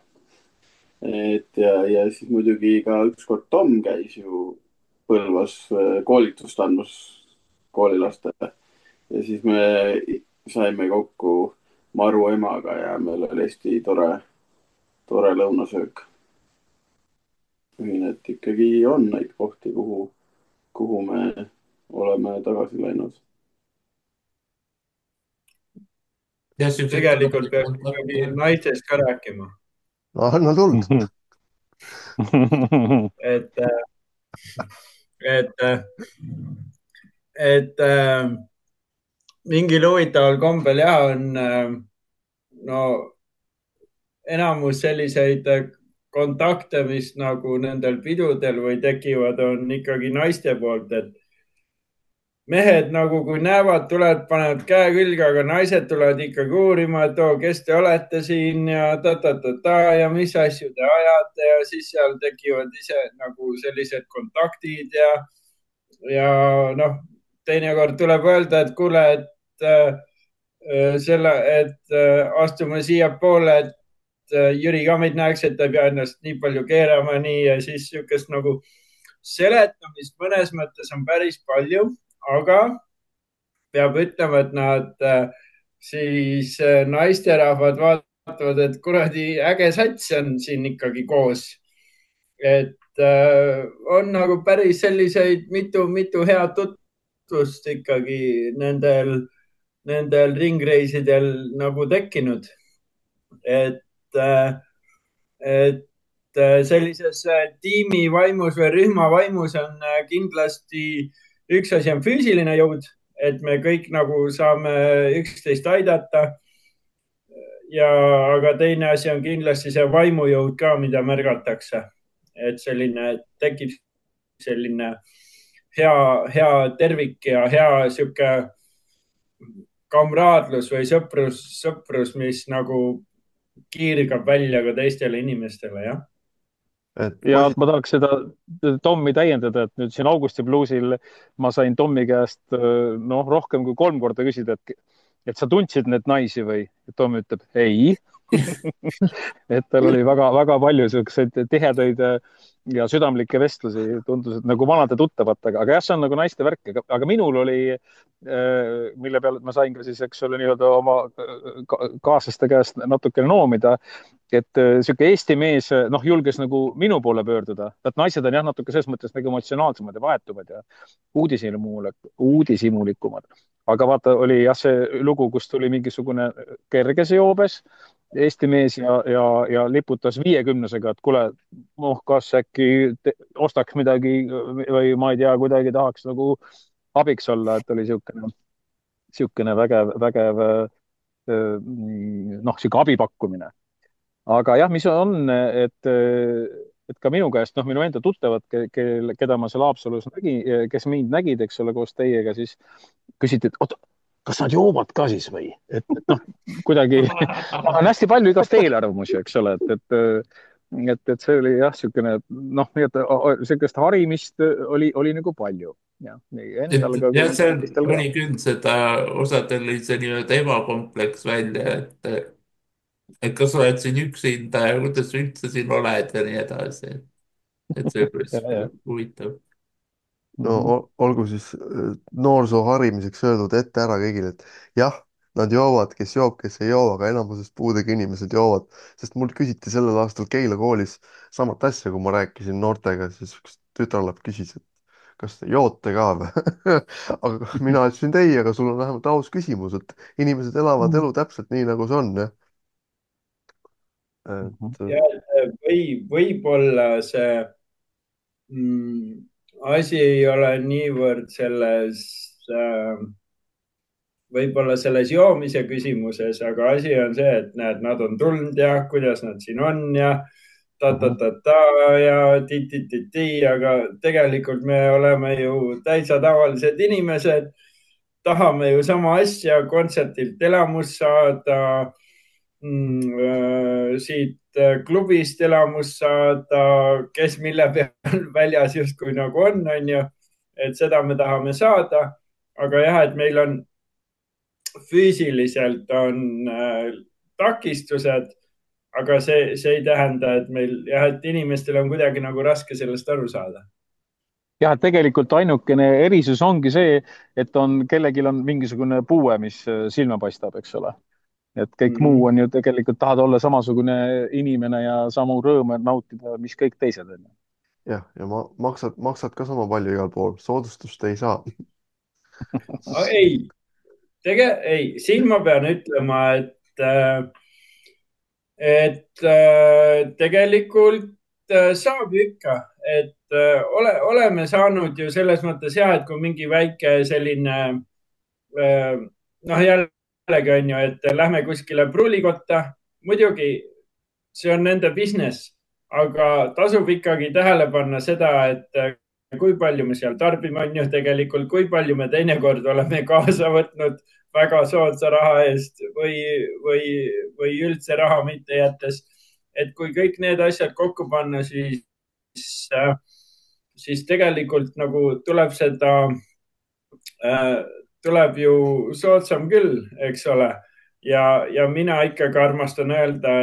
ja siis muidugi ka ükskord Tom käis ju Põlvas koolitust andmas koolilastele ja siis me saime kokku Maru emaga ja meil oli hästi tore lõunasöök. nii et ikkagi on neid kohti, kuhu me oleme tagasi läinud. ja siuksed tegelikult toredad peaks ikkagi kontakte. naistest ka rääkima, anna tuld. et, et, et mingil huvitaval kombel ja on no enamus selliseid kontakte, mis nagu nendel pidudel või tekivad, on ikkagi naiste poolt, et mehed nagu, kui näevad, tulevad, panevad käe külge, aga naised tulevad ikkagi uurima, et oo, kes te olete siin ja ta ja mis asju te ajate ja siis seal tekivad ise nagu sellised kontaktid ja noh, teinekord tuleb öelda, et kuule, et astume siiapoole, et Jüri ka meid näeks, et ta ei pea ennast nii palju keerama, nii ja siis niisugust nagu seletamist mõnes mõttes on päris palju, aga peab ütlema, et nad siis naisterahvad vaatavad, et kuradi äge sats on siin ikkagi koos. et on nagu päris selliseid mitu head tutvust ikkagi nendel ringreisidel nagu tekkinud. et, et sellises tiimi vaimus või rühma vaimus on kindlasti üks asi on füüsiline jõud, et me kõik nagu saame üksteist aidata. ja, aga teine asi on kindlasti see vaimujõud ka, mida märgatakse, et tekib selline hea tervik ja hea sihuke kamraadlus või sõprus, mis nagu kiirgab välja ka teistele inimestele, jah. ja ma tahaks seda Tommi täiendada, et nüüd siin Augusti bluusil ma sain Tommi käest rohkem kui 3 korda küsida, et sa tundsid neid naisi või? Tom ütleb ei. et tal oli väga palju siukseid tihedaid ja südamlikke vestlusi, tundus, et nagu vanade tuttavatega, aga jah, see on nagu naiste värk, aga minul oli, mille peale ma sain ka siis, eks ole, nii-öelda oma kaaslaste käest natukene noomida, et sihuke Eesti mees, julges nagu minu poole pöörduda, et naised on jah, natuke selles mõttes nagu emotsionaalsemad ja vahetumad ja uudishimulikumad. aga vaata, oli jah see lugu, kus tuli mingisugune kerges joobes Eesti mees ja liputas 50-sega, et kuule, kas äkki ostaks midagi või ma ei tea, kuidagi tahaks nagu abiks olla, et oli niisugune vägev sihuke abipakkumine. aga jah, mis on, et ka minu käest, minu enda tuttavad, keda ma seal Haapsalus nägin, kes mind nägid, eks ole, koos teiega, siis küsiti, et oota, kas nad joovad ka siis või? et kuidagi on hästi palju igast eelarvamusi, eks ole, et see oli jah, niisugune niisugust harimist oli nagu palju. jah, jah, seal oli küll seda, osadel oli see nii-öelda emakompleks välja, et kas oled siin üksinda ja kuidas sa üldse siin oled ja nii edasi. et see oli päris huvitav. no olgu siis noorsoo harimiseks öeldud ette ära kõigile, et jah, nad joovad, kes joob, kes ei joo, aga enamuses puudega inimesed joovad, sest mult küsiti sellel aastal Keila koolis samat asja, kui ma rääkisin noortega, siis üks tütarlaps küsis, et kas te joote ka või aga mina ütlesin ei, aga sul on vähemalt aus küsimus, et inimesed elavad elu täpselt nii, nagu see on, jah. Võib-olla see asi ei ole niivõrd võib-olla selles joomise küsimuses, aga asi on see, et näed, nad on tulnud ja kuidas nad siin on ja ta ja ti-ti-ti-ti, aga tegelikult me oleme ju täitsa tavalised inimesed. tahame ju sama asja, kontsertilt elamust saada, siit klubist elamust saada, kes mille peal väljas justkui nagu on ju, et seda me tahame saada. aga jah, et meil on füüsiliselt on takistused, aga see ei tähenda, et meil jah, et inimestel on kuidagi nagu raske sellest aru saada. jah, tegelikult ainukene erisus ongi see, et kellelgi on mingisugune puue, mis silma paistab, eks ole. et kõik muu on ju tegelikult, tahad olla samasugune inimene ja samu rõõme nautida, mis kõik teised on. jah, ja maksad ka sama palju igal pool, soodustust ei saa. ei, siin ma pean ütlema, et tegelikult saab ikka, et oleme saanud ju selles mõttes jah, et kui mingi väike selline jällegi on ju, et lähme kuskile pruulikotta, muidugi see on nende business, aga tasub ikkagi tähele panna seda, et kui palju me seal tarbime, on ju tegelikult, kui palju me teinekord oleme kaasa võtnud väga soodsa raha eest või üldse raha mitte jättes. et kui kõik need asjad kokku panna, siis tegelikult nagu tuleb tuleb ju soodsam küll, eks ole. ja mina ikkagi armastan öelda,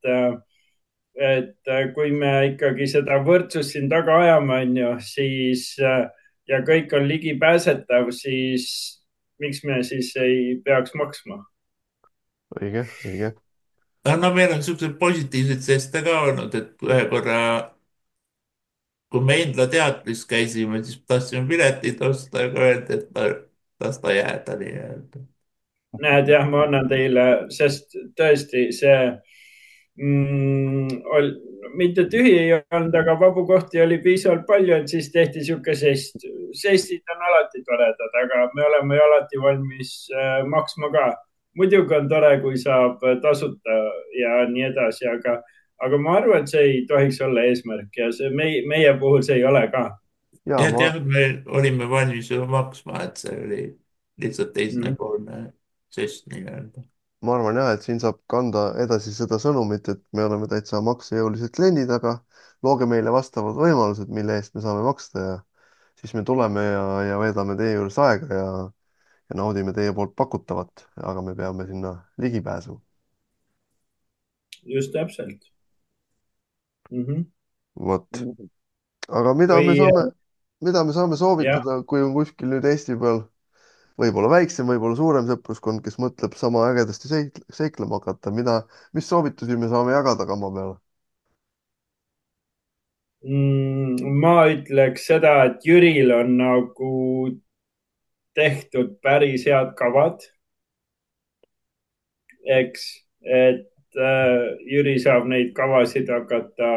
et kui me ikkagi seda võrdsust siin taga ajame, on ju, siis ja kõik on ligipääsetav, siis miks me siis ei peaks maksma? õige, õige. no meil on siukseid positiivseid žeste ka olnud, et ühe korra, kui me Endla teatris käisime, siis tahtsime piletit osta, aga öeldi, et las ta jääda nii-öelda. näed, jah, ma annan teile, sest tõesti see mitte tühi ei olnud, aga vabu kohti oli piisavalt palju, et siis tehti sihuke žest. žestid on alati toredad, aga me oleme ju alati valmis maksma ka. muidugi on tore, kui saab tasuta ja nii edasi, aga ma arvan, et see ei tohiks olla eesmärk ja see meie puhul see ei ole ka. ja ma, me olime valmis ju maksma, et see oli lihtsalt teismepoolne žest nii-öelda. ma arvan jah, et siin saab kanda edasi seda sõnumit, et me oleme täitsa maksejõulised kliendid, aga looge meile vastavad võimalused, mille eest me saame maksta ja siis me tuleme ja veedame teie juures aega ja naudime teie poolt pakutavat, aga me peame sinna ligi pääsema. just täpselt. Vot, aga mida me saame jah, soovitada, kui on kuskil nüüd Eesti peal võib-olla väiksem, võib-olla suurem sõpruskond, kes mõtleb sama ägedasti seiklema hakata, mis soovitusi me saame jagada kamba peale? ma ütleks seda, et Jüril on nagu tehtud päris head kavad, eks, et Jüri saab neid kavasid hakata,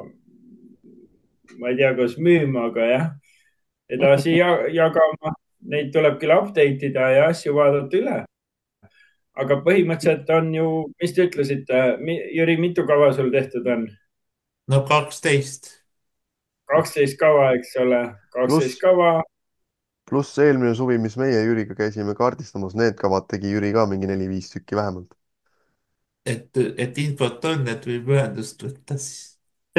ma ei tea, kas müüma, aga jah, edasi jagama. Neid tuleb küll update ida ja asju vaadata üle. aga põhimõtteliselt on ju, mis te ütlesite, Jüri, mitu kava sul tehtud on? no 12. 12 kava, eks ole, 12 kava. pluss eelmine suvi, mis meie Jüriga käisime kaardistamas, need kavad tegi Jüri ka mingi 4-5 tükki vähemalt. et infot on, et võib ühendust võtta siis.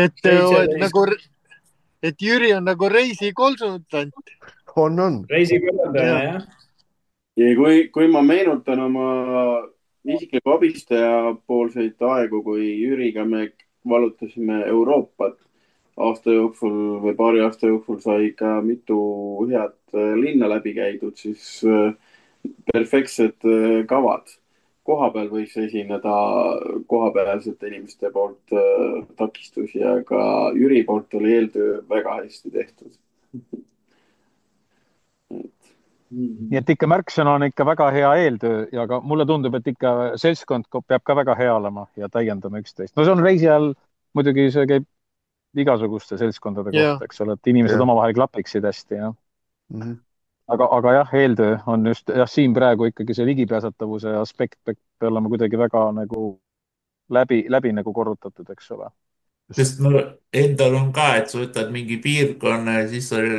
et Jüri on nagu reisikonsultant. on. reisikorraldaja, jah. ja kui ma meenutan oma isikliku abistaja poolseid aegu, kui Jüriga me vallutasime Euroopat aasta jooksul või paari aasta jooksul sai ikka mitu head linna läbi käidud, siis perfektsed kavad. Kohapeal võis esineda kohapealsete inimeste poolt takistusi, aga Jüri poolt oli eeltöö väga hästi tehtud. nii et ikka märksõna on ikka väga hea eeltöö ja ka mulle tundub, et ikka seltskond peab ka väga hea olema ja täiendama üksteist. no see on reisi ajal muidugi, see käib igasuguste seltskondade kohta, eks ole, et inimesed omavahel klapiksid hästi, jah. aga jah, eeltöö on just jah, siin praegu ikkagi see ligipääsetavuse aspekt peab olema kuidagi väga nagu läbi nagu korrutatud, eks ole. sest no endal on ka, et sa võtad mingi piirkonna ja siis sa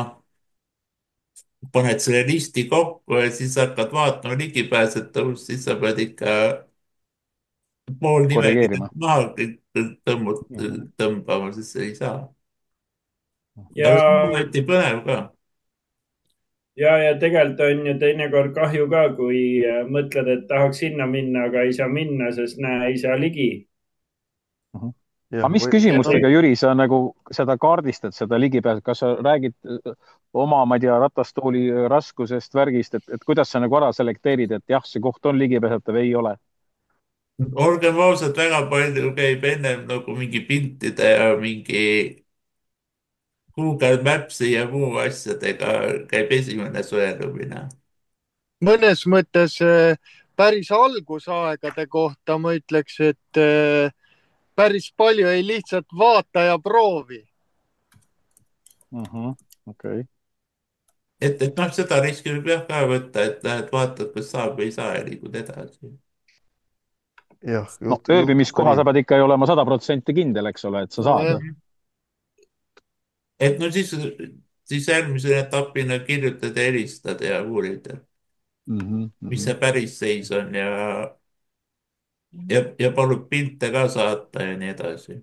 paned selle listi kokku ja siis hakkad vaatama ligipääsetavust, siis sa pead ikka pool nimekirja maha tõmbama, sest see ei saa. ja see on alati põnev ka. ja tegelikult on ju teinekord kahju ka, kui mõtled, et tahaks sinna minna, aga ei saa minna, sest näe, ei saa ligi. aga mis küsimustega, Jüri, sa nagu seda kaardistad, seda ligipääsu, kas sa räägid oma, ma ei tea, ratastooli raskusest, värgist, et kuidas sa nagu ära selekteerid, et jah, see koht on ligipääsetav, ei ole? olgem ausad, väga palju käib ennem nagu mingi piltide ja mingi Google Maps'i ja muu asjadega käib esimene sõelumine. mõnes mõttes päris algusaegade kohta ma ütleks, et päris palju ei lihtsalt vaata ja proovi. Okay. et noh, seda riski võib jah ka võtta, et lähed vaatad, kas saab või ei saa ja liigud edasi. no ööbimiskoha sa pead ikka olema 100% kindel, eks ole, et sa saad. et no siis siis järgmise etapina kirjutad ja helistad ja uurid, et mis see päris seis on ja palud pilte ka saata ja nii edasi.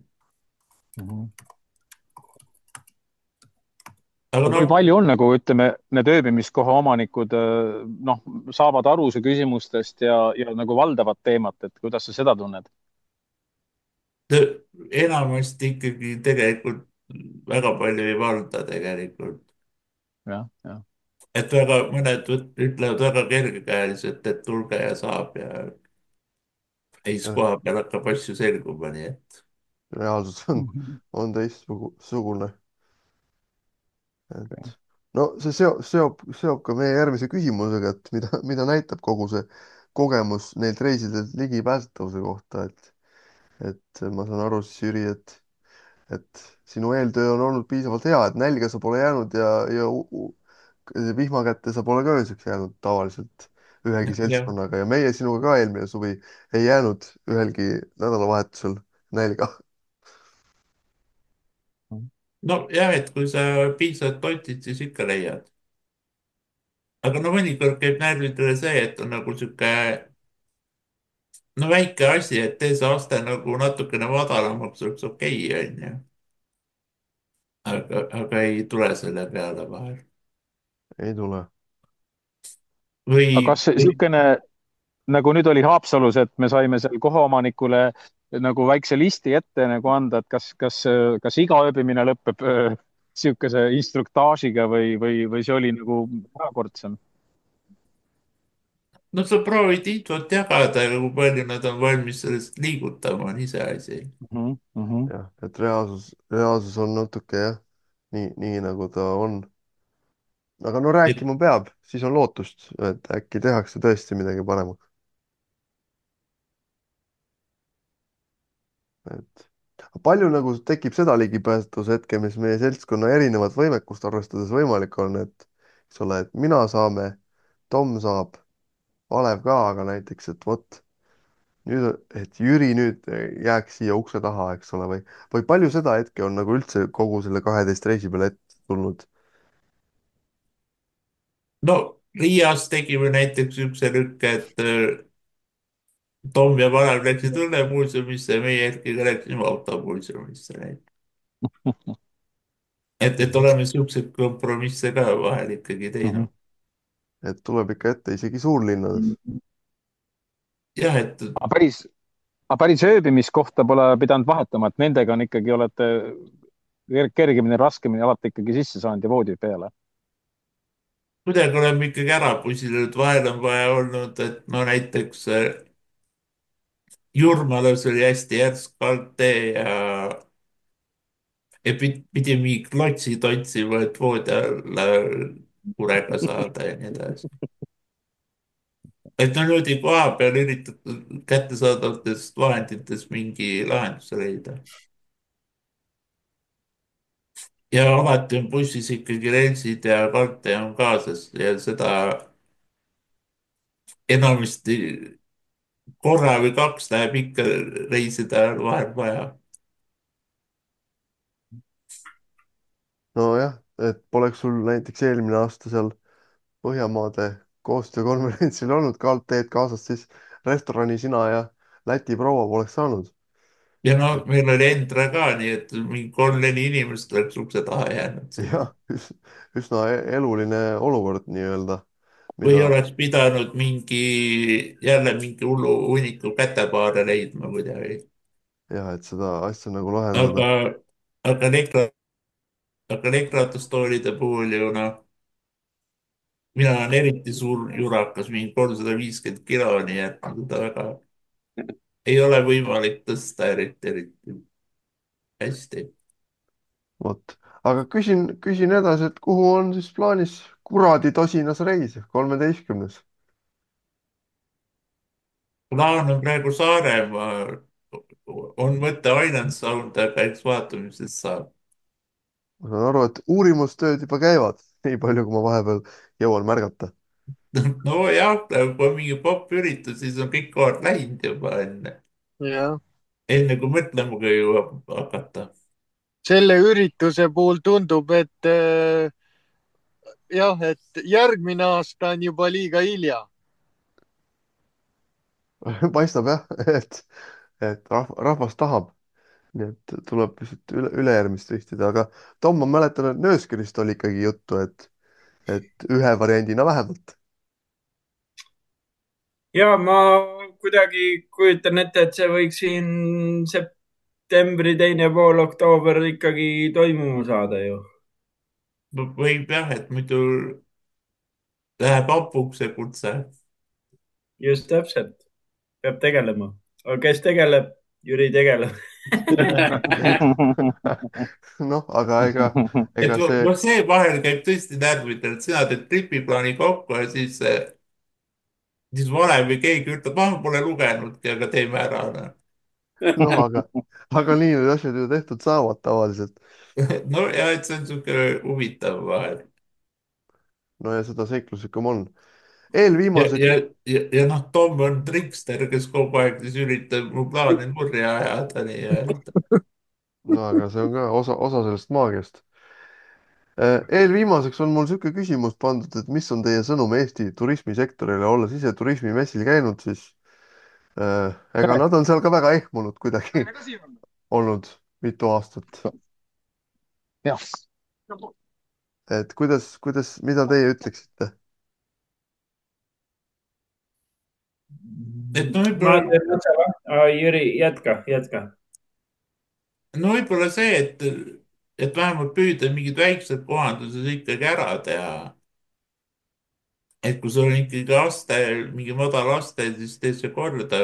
aga no kui noh, palju on nagu ütleme, need ööbimiskoha omanikud noh, saavad aru su küsimustest ja nagu valdavad teemat, et kuidas sa seda tunned? enamasti ikkagi tegelikult väga palju ei valda tegelikult. jah, jah. et väga, mõned ütlevad väga kergekäeliselt, et tulge ja saab ja siis jah, koha peal hakkab asju selguma, nii et. reaalsus on teistsugune. Okay. et no see seob ka meie järgmise küsimusega, et mida näitab kogu see kogemus neilt reisidelt ligipääsetavuse kohta, et ma saan aru siis, Jüri, et sinu eeltöö on olnud piisavalt hea, et nälga sa pole jäänud ja vihma kätte sa pole ka ööseks jäänud tavaliselt ühegi jah, seltskonnaga ja meie sinuga ka eelmine suvi ei jäänud ühelgi nädalavahetusel nälga. nojah, et kui sa piisavalt otsid, siis ikka leiad. aga no mõnikord käib närvidele see, et on nagu sihuke, no väike asi, et tee see aste nagu natukene madalamaks, oleks okei, onju. aga ei tule selle peale vahel. ei tule. aga või, kas niisugune, nagu nüüd oli Haapsalus, et me saime seal kohaomanikule nagu väikse listi ette nagu anda, et kas iga ööbimine lõpeb niisuguse instruktaažiga või see oli nagu erakordsem? no sa proovid infot jagada, aga kui palju nad on valmis sellest liigutama, on iseasi. jah, et reaalsus on natuke jah, nii nagu ta on. aga no et rääkima peab, siis on lootust, et äkki tehakse tõesti midagi paremaks. et palju nagu tekib seda ligipääsetavuse hetke, mis meie seltskonna erinevat võimekust arvestades võimalik on, et eks ole, et mina saame, Tom saab, Kalev ka, aga näiteks, et vot nüüd, et Jüri nüüd jääks siia ukse taha, eks ole, või palju seda hetke on nagu üldse kogu selle 12 reisi peale ette tulnud? no Riias tegime näiteks niisuguse lükke, et Tom ja Kalev läksid õllemuuseumisse ja meie Erkiga läksime automuuseumisse. et oleme niisuguseid kompromisse ka vahel ikkagi teinud. et tuleb ikka ette isegi suurlinnades. jah, et aga päris ööbimiskohta pole pidanud vahetama, et nendega on ikkagi, olete kergemini, raskemini alati ikkagi sisse saanud ja voodi peale. kuidagi oleme ikkagi ära pusinud, vahel on vaja olnud, et no näiteks Jurmalas oli hästi järsk kaldtee ja pidi mingi klotsid otsima, et voodi alla kurega saada ja nii edasi. et no niimoodi koha peal üritatud kättesaadavatest vahenditest mingi lahenduse leida. ja alati on bussis ikkagi relsid ja kaldtee on kaasas ja seda enamasti korra või kaks läheb ikka reiside ajal vahel vaja. nojah, et poleks sul näiteks eelmine aasta seal Põhjamaade koostöökonverentsil olnud kaldteed kaasas, siis restorani sina ja Läti proua poleks saanud. ja no meil oli Endre ka, nii et mingi kolm-neli inimest oleks ukse taha jäänud sinna. jah, üsna eluline olukord nii-öelda, või mida oleks pidanud jälle mingi hullu hunniku kätepaare leidma kuidagi. jah, et seda asja nagu lahendada. aga, aga aga elektratostoolide puhul ju noh, mina olen eriti suur jurakas, mingi 350 kilo, nii et seda väga ei ole võimalik tõsta eriti hästi. vot, aga küsin edasi, et kuhu on siis plaanis kuradi tosinas reis, 13. plaan on praegu Saaremaa, on mõte Island Sound, aga eks vaatame, mis sellest saab. ma saan aru, et uurimustööd juba käivad, nii palju, kui ma vahepeal jõuan märgata. nojah, kui on mingi popp-üritus, siis on kõik kohad läinud juba jah, enne kui mõtlemagi jõuab hakata. selle ürituse puhul tundub, et jah, et järgmine aasta on juba liiga hilja. paistab jah, et rahvas tahab, nii et tuleb lihtsalt ülejärgmist rihtida, aga Tom, ma mäletan, et Nööskilist oli ikkagi juttu, et ühe variandina vähemalt. ja ma kuidagi kujutan ette, et see võiks siin septembri teine pool, oktoober ikkagi toimuma saada ju. võib jah, et muidu läheb hapuks see kutse. just täpselt, peab tegelema. aga kes tegeleb? Jüri tegeleb. noh, aga ega see, see vahel käib tõesti närvidel, et sina teed tripiplaani kokku ja siis vanem või keegi ütleb, ah, pole lugenudki, aga teeme ära no.. noh, aga nii need asjad ju tehtud saavad tavaliselt. no ja, et see on niisugune huvitav vahel. no ja seda seikluslikum on. ja, eelviimaseks, ja, ja noh, Tom on trikster, kes kogu aeg siis üritab mu plaani nurja ajada nii-öelda. no aga see on ka osa sellest maagiast. eelviimaseks on mul niisugune küsimus pandud, et mis on teie sõnum Eesti turismisektorile, olles ise turismimessil käinud, siis ega nad on seal ka väga ehmunud kuidagi olnud mitu aastat. jah, et mida teie ütleksite? et no ma võib-olla, teen otse või? Jüri, jätka. no võib-olla see, et vähemalt püüda mingid väiksed kohandused ikkagi ära teha. et kui sul on ikkagi aste, mingi madal aste, siis tee see korda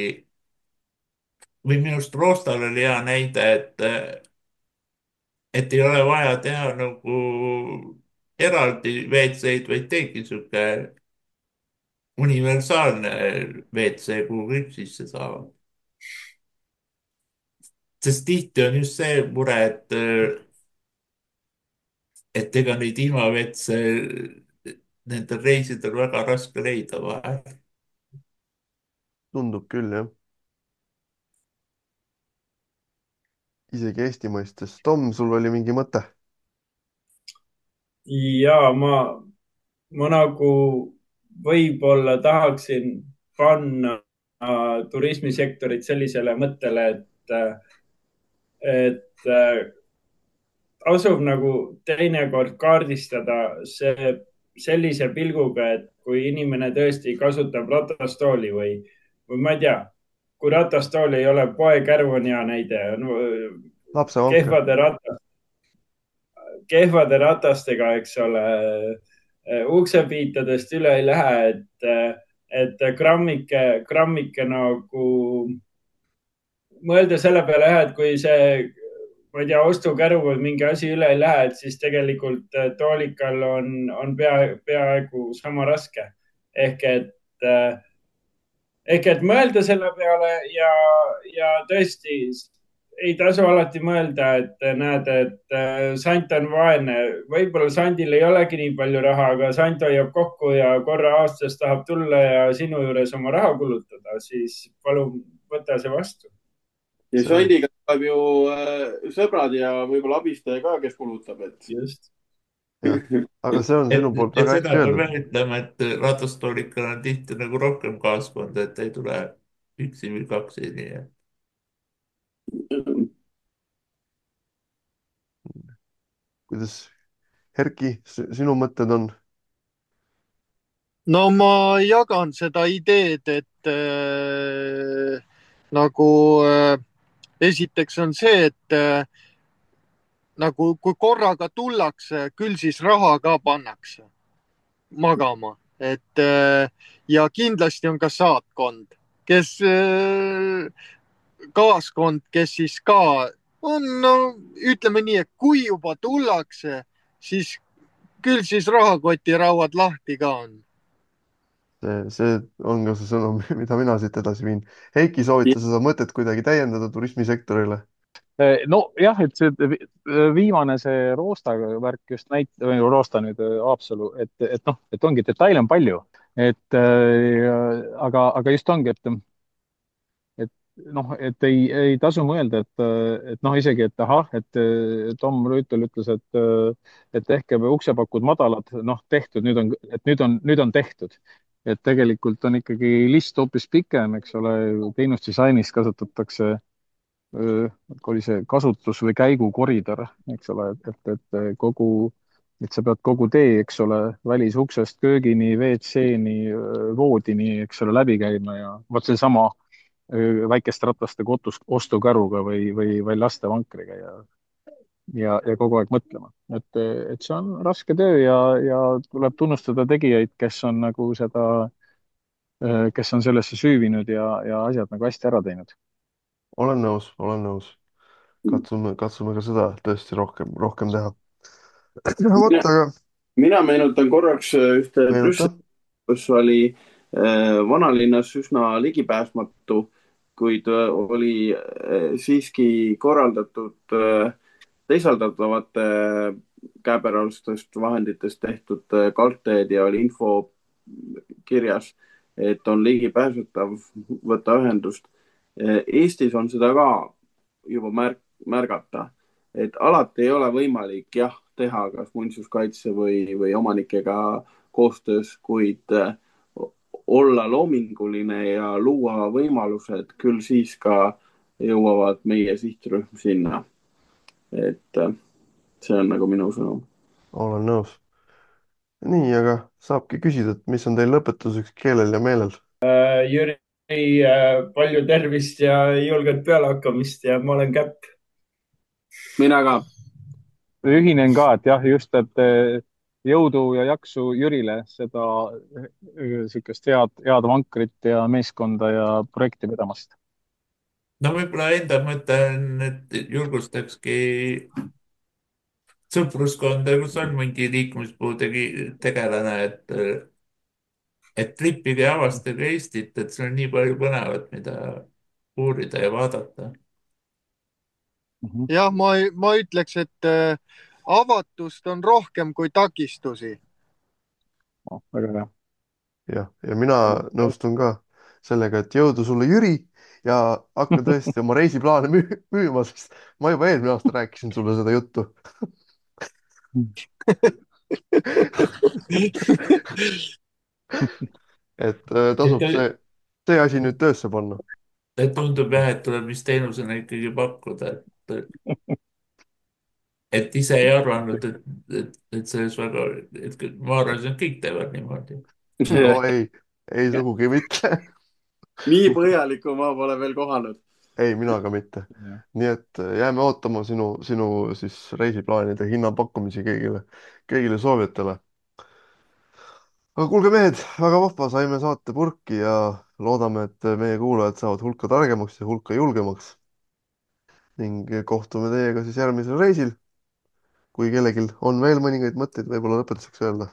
või minu arust Roostal oli hea näide, et ei ole vaja teha nagu eraldi WC-d, vaid teegi sihuke universaalne WC, kuhu kõik sisse saavad. sest tihti on just see mure, et ega neid ilmavetse nendel reisidel väga raske leida vahel. tundub küll, jah. isegi Eesti mõistes. Tom, sul oli mingi mõte? ja ma nagu võib-olla tahaksin panna turismisektorit sellisele mõttele, et asub nagu teinekord kaardistada see sellise pilguga, et kui inimene tõesti kasutab ratastooli või ma ei tea, kui ratastool ei ole, poekärv on hea näide no,, lapsevanker. kehvade ratastega, eks ole, uksepiitadest üle ei lähe, et grammike nagu mõelda selle peale jah, et kui see, ma ei tea, ostukärv või mingi asi üle ei lähe, et siis tegelikult toolikal on peaaegu sama raske. Ehk et mõelda selle peale ja tõesti ei tasu alati mõelda, et näed, et sant on vaene. võib-olla sandil ei olegi nii palju raha, aga sant hoiab kokku ja korra aastas tahab tulla ja sinu juures oma raha kulutada, siis palun võta see vastu. ja sandiga tuleb ju sõbrad ja võib-olla abistaja ka, kes kulutab, et. just. aga see on sinu poolt ja väga seda hästi peab öeldud. ütlema, et ratastoolikul on tihti nagu rohkem kaaskonda, et ei tule üksi või kaksi, nii et. kuidas, Erki, sinu mõtted on? no ma jagan seda ideed, et nagu esiteks on see, et nagu kui korraga tullakse, küll siis raha ka pannakse magama, et ja kindlasti on ka saatkond, kes kaaskond, kes siis ka on, no ütleme nii, et kui juba tullakse, siis küll siis rahakotirauad lahti ka on. see on ka see sõnum, mida mina siit edasi viin. Heiki, soovita seda mõtet kuidagi täiendada turismisektorile? nojah, et see viimane, see Roosta värk just või Roosta nüüd Haapsalu, et noh, et ongi, detaile on palju, aga just ongi, et noh, et ei tasu mõelda, et noh, isegi, et ahah, et Tom Rüütel ütles, et tehke uksepakud madalad, noh, tehtud, nüüd on tehtud. Et tegelikult on ikkagi list hoopis pikem, eks ole, teenusdisainis kasutatakse, oli see kasutus- või käigukoridor, eks ole, et sa pead kogu tee, eks ole, välisuksest köögini, WC-ni, voodini, eks ole, läbi käima ja vot seesama väikeste ratastega ostukäruga või lastevankriga ja kogu aeg mõtlema. Et see on raske töö ja tuleb tunnustada tegijaid, kes on nagu kes on sellesse süüvinud ja asjad nagu hästi ära teinud. olen nõus, olen nõus. katsume ka seda tõesti rohkem teha. vot, aga mina meenutan korraks ühte meenuta. Brüsseli, kus oli vanalinnas üsna ligipääsmatu, kuid oli siiski korraldatud teisaldatavate käepärast vahenditest tehtud kaldteed ja oli info kirjas, et on ligipääsetav, võtta ühendust. Eestis on seda ka juba märgata, et alati ei ole võimalik jah, teha kas muinsuskaitse või omanikega koostöös, kuid olla loominguline ja luua võimalused, küll siis ka jõuavad meie sihtrühm sinna. Et see on nagu minu sõnum. olen nõus. nii, aga saabki küsida, et mis on teil lõpetuseks keelel ja meelel? Jüri, palju tervist ja julget pealehakkamist ja ma olen käpp. mina ka. ühinen ka, et jah, just, et jõudu ja jaksu Jürile seda niisugust head vankrit ja meeskonda ja projekti vedamast. no võib-olla enda mõte on, et julgustakski sõpruskonda, kus on mingi tegelane, et trippige ja avastage Eestit, et seal on nii palju põnevat, mida uurida ja vaadata. jah, ma ütleks, et avatust on rohkem kui takistusi. Väga hea. ja mina nõustun ka sellega, et jõudu sulle, Jüri, ja hakka tõesti oma reisiplaane müüma, sest ma juba eelmine aasta rääkisin sulle seda juttu. et tasub see asi nüüd töösse panna. Tundub jah, et tuleb vist teenusena ikkagi pakkuda, et ise ei arvanud, et selles väga, et ma arvasin, et kõik teevad niimoodi. no ei sugugi mitte. nii põhjalikku ma pole veel kohanud. ei, mina ka mitte. nii et jääme ootama sinu siis reisiplaanide hinnapakkumisi kõigile soovijatele. aga kuulge, mehed, väga vahva, saime saate purki ja loodame, et meie kuulajad saavad hulka targemaks ja hulka julgemaks. ning kohtume teiega siis järgmisel reisil. kui kellelgi on veel mõningaid mõtteid võib-olla lõpetuseks öelda.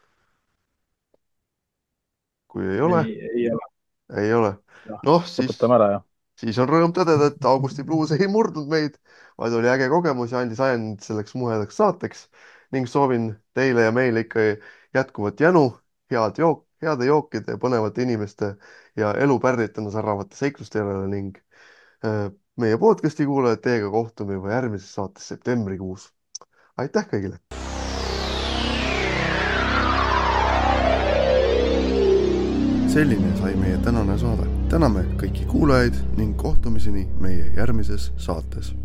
kui ei ole, ei ole. ei ole. noh, lõpetame ära, jah. siis on rõõm tõdeda, et Augusti Blues ei murdnud meid, vaid oli äge kogemus ja andis ajendit selleks muhedaks saateks ning soovin teile ja meile ikka jätkuvat jänu, heade jookide, põnevate inimeste ja elu pärnitena säravate seikluste järele ning meie podcasti kuulajad, teiega kohtume juba järgmises saates septembrikuus. aitäh kõigile! selline sai meie tänane saade. täname kõiki kuulajaid ning kohtumiseni meie järgmises saates.